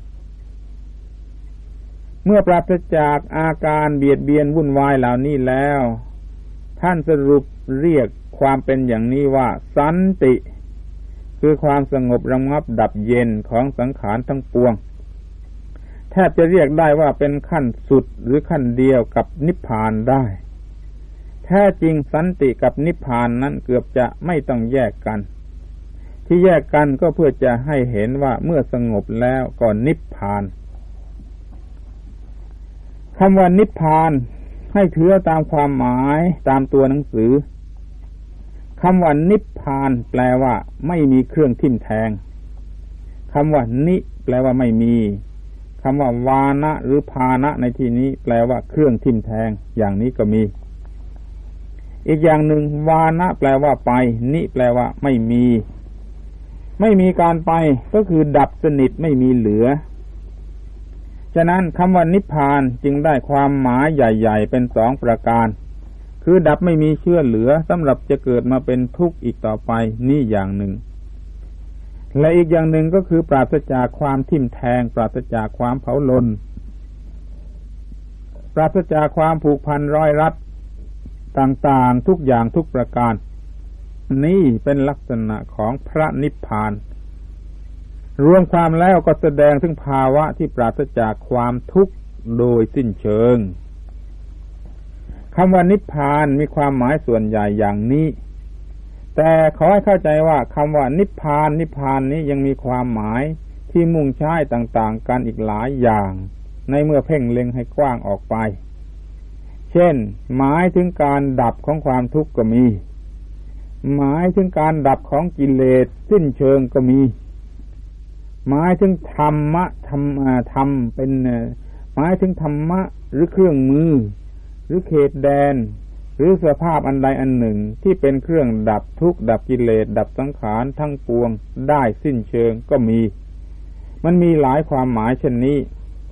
Speaker 1: ๆเมื่อปราศจากอาการเบียดเบียนวุ่นวายเหล่านี้แล้วท่านสรุปเรียกความเป็นอย่างนี้ว่าสันติคือความสงบระงับดับเย็นของสังขารทั้งปวงแทบจะเรียกได้ว่าเป็นขั้นสุดหรือขั้นเดียวกับนิพพานได้แท้จริงสันติกับนิพพานนั้นเกือบจะไม่ต้องแยกกันที่แยกกันก็เพื่อจะให้เห็นว่าเมื่อสงบแล้วก็นิพพานคำว่านิพพานให้ถือตามความหมายตามตัวหนังสือคำว่านิพพานแปลว่าไม่มีเครื่องทิ่มแทงคำว่านิแปลว่าไม่มีคำว่าวานะหรือภานะในที่นี้แปลว่าเครื่องทิ่มแทงอย่างนี้ก็มีอีกอย่างหนึ่งวานะแปลว่าไปนิแปลว่าไม่มีการไปก็คือดับสนิทไม่มีเหลือฉะนั้นคำว่านิพพานจึงได้ความหมายใหญ่ๆเป็นสองประการคือดับไม่มีเชื่อเหลือสำหรับจะเกิดมาเป็นทุกข์อีกต่อไปนี่อย่างหนึ่งและอีกอย่างหนึ่งก็คือปราศจากความทิ่มแทงปราศจากความเผาลนปราศจากความผูกพันร้อยรัดต่างๆทุกอย่างทุกประการนี่เป็นลักษณะของพระนิพพานรวมความแล้วก็แสดงถึงภาวะที่ปราศจากความทุกข์โดยสิ้นเชิงคำว่านิพพานมีความหมายส่วนใหญ่อย่างนี้แต่ขอให้เข้าใจว่าคำว่านิพพานนี้ยังมีความหมายที่มุ่งใช้ต่างๆกันอีกหลายอย่างในเมื่อเพ่งเล็งให้กว้างออกไปเช่นหมายถึงการดับของความทุกข์ก็มีหมายถึงการดับของกิเลสสิ้นเชิงก็มีหมายถึงธรรมะธรรมเป็นหมายถึงธรรมะหรือเครื่องมือหรือเขตแดนหรือสภาพอันใดอันหนึ่งที่เป็นเครื่องดับทุกข์ดับกิเลสดับสังขารทั้งปวงได้สิ้นเชิงก็มีมันมีหลายความหมายเช่นนี้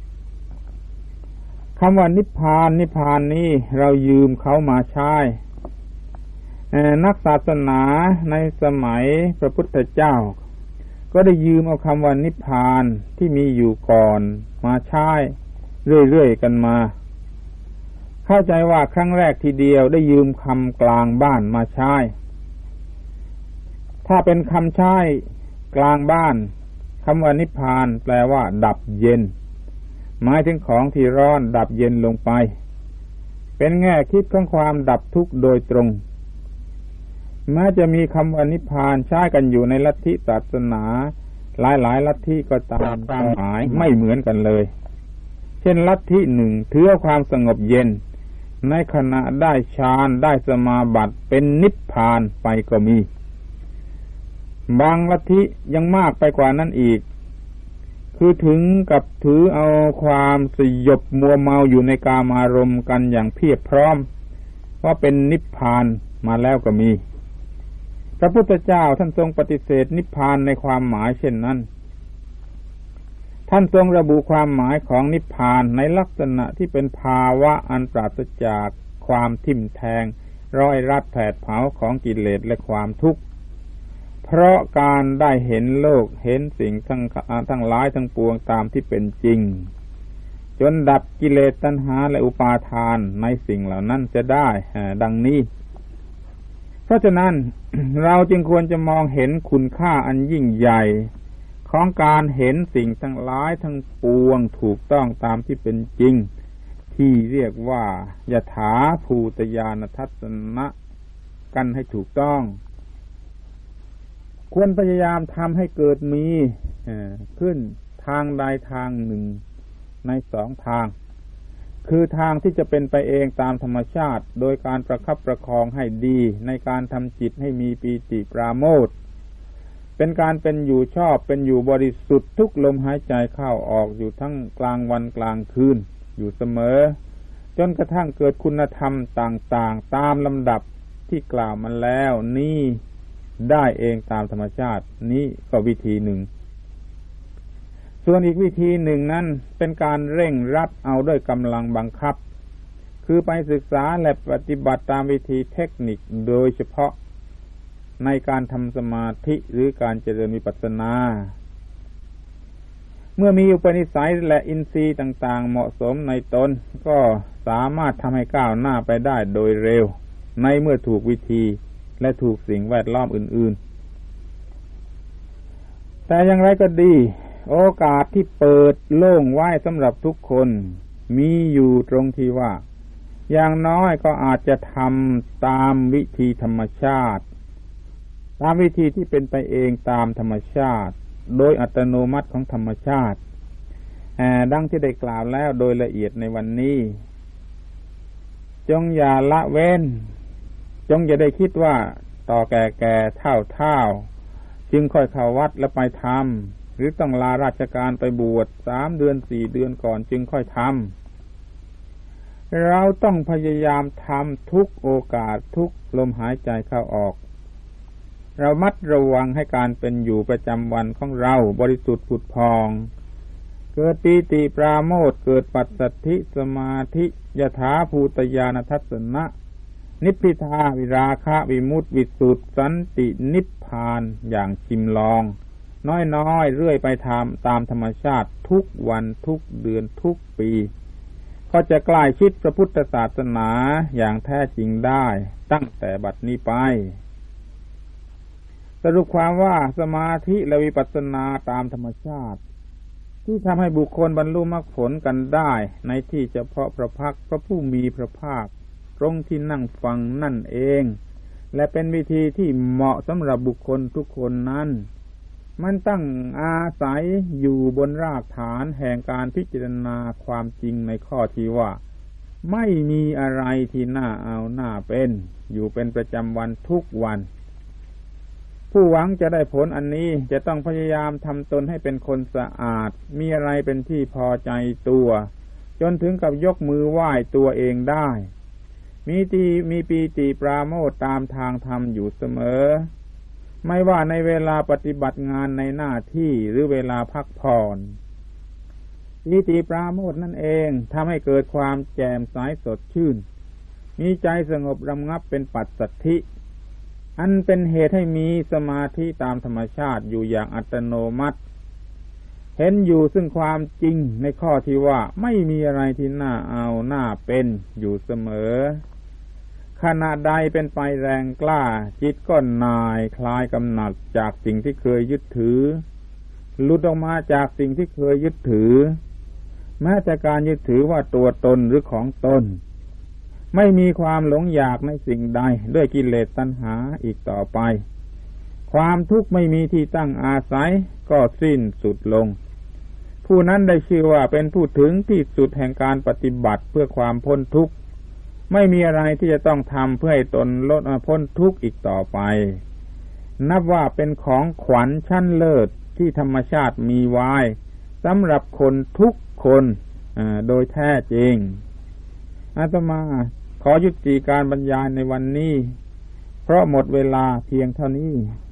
Speaker 1: คำว่านิพพานนี้เรายืมเขามาใช้นักศาสนาในสมัยพระพุทธเจ้าก็ได้ยืมเอาคำว่านิพพานที่มีอยู่ก่อนมาใช้เรื่อยๆกันมาเข้าใจว่าครั้งแรกทีเดียวได้ยืมคำกลางบ้านมาใช้ถ้าเป็นคำใช้กลางบ้านคำว่านิพพานแปลว่าดับเย็นหมายถึงของที่ร้อนดับเย็นลงไปเป็นแง่คิดของความดับทุกข์โดยตรงแม้จะมีคำว่านิพพานใช้กันอยู่ในลัทธิศาสนาหลายลัทธิก็ตามความหมายไม่เหมือนกันเลยเช่นลัทธิหนึ่งถือความสงบเย็นในขณะได้ฌานได้สมาบัติเป็นนิพพานไปก็มีบางลัทธิยังมากไปกว่านั้นอีกคือถึงกับถือเอาความสยบมัวเมาอยู่ในกามารมณ์กันอย่างเพียบพร้อมว่าเป็นนิพพานมาแล้วก็มีพระพุทธเจ้าท่านทรงปฏิเสธนิพพานในความหมายเช่นนั้นท่านทรงระบุความหมายของนิพพานในลักษณะที่เป็นภาวะอันปราศจากความทิ่มแทงร้อยรัดแผดเผาของกิเลสและความทุกข์เพราะการได้เห็นโลกเห็นสิ่งทั้งหลายทั้งปวงตามที่เป็นจริงจนดับกิเลสตัณหาและอุปาทานในสิ่งเหล่านั้นจะได้ดังนี้เพราะฉะนั้น เราจึงควรจะมองเห็นคุณค่าอันยิ่งใหญ่ของการเห็นสิ่งทั้งหลายทั้งปวงถูกต้องตามที่เป็นจริงที่เรียกว่ายถาภูตญาณทัศนะกันให้ถูกต้องควรพยายามทำให้เกิดมีขึ้นทางใดทางหนึ่งในสองทางคือทางที่จะเป็นไปเองตามธรรมชาติโดยการประคับประคองให้ดีในการทำจิตให้มีปีติปราโมทย์เป็นการเป็นอยู่ชอบเป็นอยู่บริสุทธิ์ทุกลมหายใจเข้าออกอยู่ทั้งกลางวันกลางคืนอยู่เสมอจนกระทั่งเกิดคุณธรรมต่างๆตามลำดับที่กล่าวมาแล้วนี่ได้เองตามธรรมชาตินี้ก็วิธีหนึ่งส่วนอีกวิธีหนึ่งนั้นเป็นการเร่งรัดเอาด้วยกำลังบังคับคคือไปศึกษาและปฏิบัติตามวิธีเทคนิคโดยเฉพาะในการทำสมาธิหรือการเจริญวิปัสสนาเมื่อมีอุปนิสัยและอินทรีย์ต่างๆเหมาะสมในตนก็สามารถทำให้ก้าวหน้าไปได้โดยเร็วในเมื่อถูกวิธีและถูกสิ่งแวดล้อมอื่นๆแต่อย่างไรก็ดีโอกาสที่เปิดโล่งไว้สำหรับทุกคนมีอยู่ตรงที่ว่าอย่างน้อยก็อาจจะทำตามวิธีธรรมชาติตามวิธีที่เป็นไปเองตามธรรมชาติโดยอัตโนมัติของธรรมชาติดังที่ได้กล่าวแล้วโดยละเอียดในวันนี้จงอย่าละเว้นจงอย่าได้คิดว่าต่อแก่ๆเท่าจึงค่อยเข้าวัดแล้วไปทำหรือต้องลาราชการไปบวช3 เดือน 4 เดือนก่อนจึงค่อยทำเราต้องพยายามทำทุกโอกาสทุกลมหายใจเข้าออกเรามัดระวังให้การเป็นอยู่ประจำวันของเราบริสุทธิ์ผุดพองเกิดปีติปราโมทย์เกิดปัสสัทธิสมาธิยถาภูตญาณทัสสนะนิพพิทาวิราคะวิมุตติวิสุทธิสันตินิพพานอย่างชิมลองน้อยๆเรื่อยไปตามธรรมชาติทุกวันทุกเดือนทุกปีก็จะใกล้ชิดพระพุทธศาสนาอย่างแท้จริงได้ตั้งแต่บัดนี้ไปสรุปความว่าสมาธิและวิปัสสนาตามธรรมชาติที่ทำให้บุคคลบรรลุมรรคผลกันได้ในที่เฉพาะพระพักตร์พระผู้มีพระภาคตรงที่นั่งฟังนั่นเองและเป็นวิธีที่เหมาะสำหรับบุคคลทุกคนนั้นมันตั้งอาศัยอยู่บนรากฐานแห่งการพิจารณาความจริงในข้อที่ว่าไม่มีอะไรที่น่าเอาน่าเป็นอยู่เป็นประจำวันทุกวันผู้หวังจะได้ผลอันนี้จะต้องพยายามทำตนให้เป็นคนสะอาดมีอะไรเป็นที่พอใจตัวจนถึงกับยกมือไหว้ตัวเองได้มีปีติปราโมทย์ตามทางธรรมอยู่เสมอไม่ว่าในเวลาปฏิบัติงานในหน้าที่หรือเวลาพักผ่อนปีติปราโมทย์นั่นเองทำให้เกิดความแจ่มใสสดชื่นมีใจสงบระงับเป็นปัสสัทธิอันเป็นเหตุให้มีสมาธิตามธรรมชาติอยู่อย่างอัตโนมัติเห็นอยู่ซึ่งความจริงในข้อที่ว่าไม่มีอะไรที่น่าเอาน่าเป็นอยู่เสมอขณะใดเป็นไปแรงกล้าจิตก็นายคลายกำหนัดจากสิ่งที่เคยยึดถือหลุดออกมาจากสิ่งที่เคยยึดถือแม้แต่การยึดถือว่าตัวตนหรือของตนไม่มีความหลงอยากในสิ่งใดด้วยกิเลสตัณหาอีกต่อไปความทุกข์ไม่มีที่ตั้งอาศัยก็สิ้นสุดลงผู้นั้นได้ชื่อว่าเป็นผู้ถึงที่สุดแห่งการปฏิบัติเพื่อความพ้นทุกข์ไม่มีอะไรที่จะต้องทำเพื่อให้ตนลดพ้นทุกข์อีกต่อไปนับว่าเป็นของขวัญชั้นเลิศที่ธรรมชาติมีไว้สำหรับคนทุกคนโดยแท้จริงอาตมาขอยุติการบรรยายในวันนี้เพราะหมดเวลาเพียงเท่านี้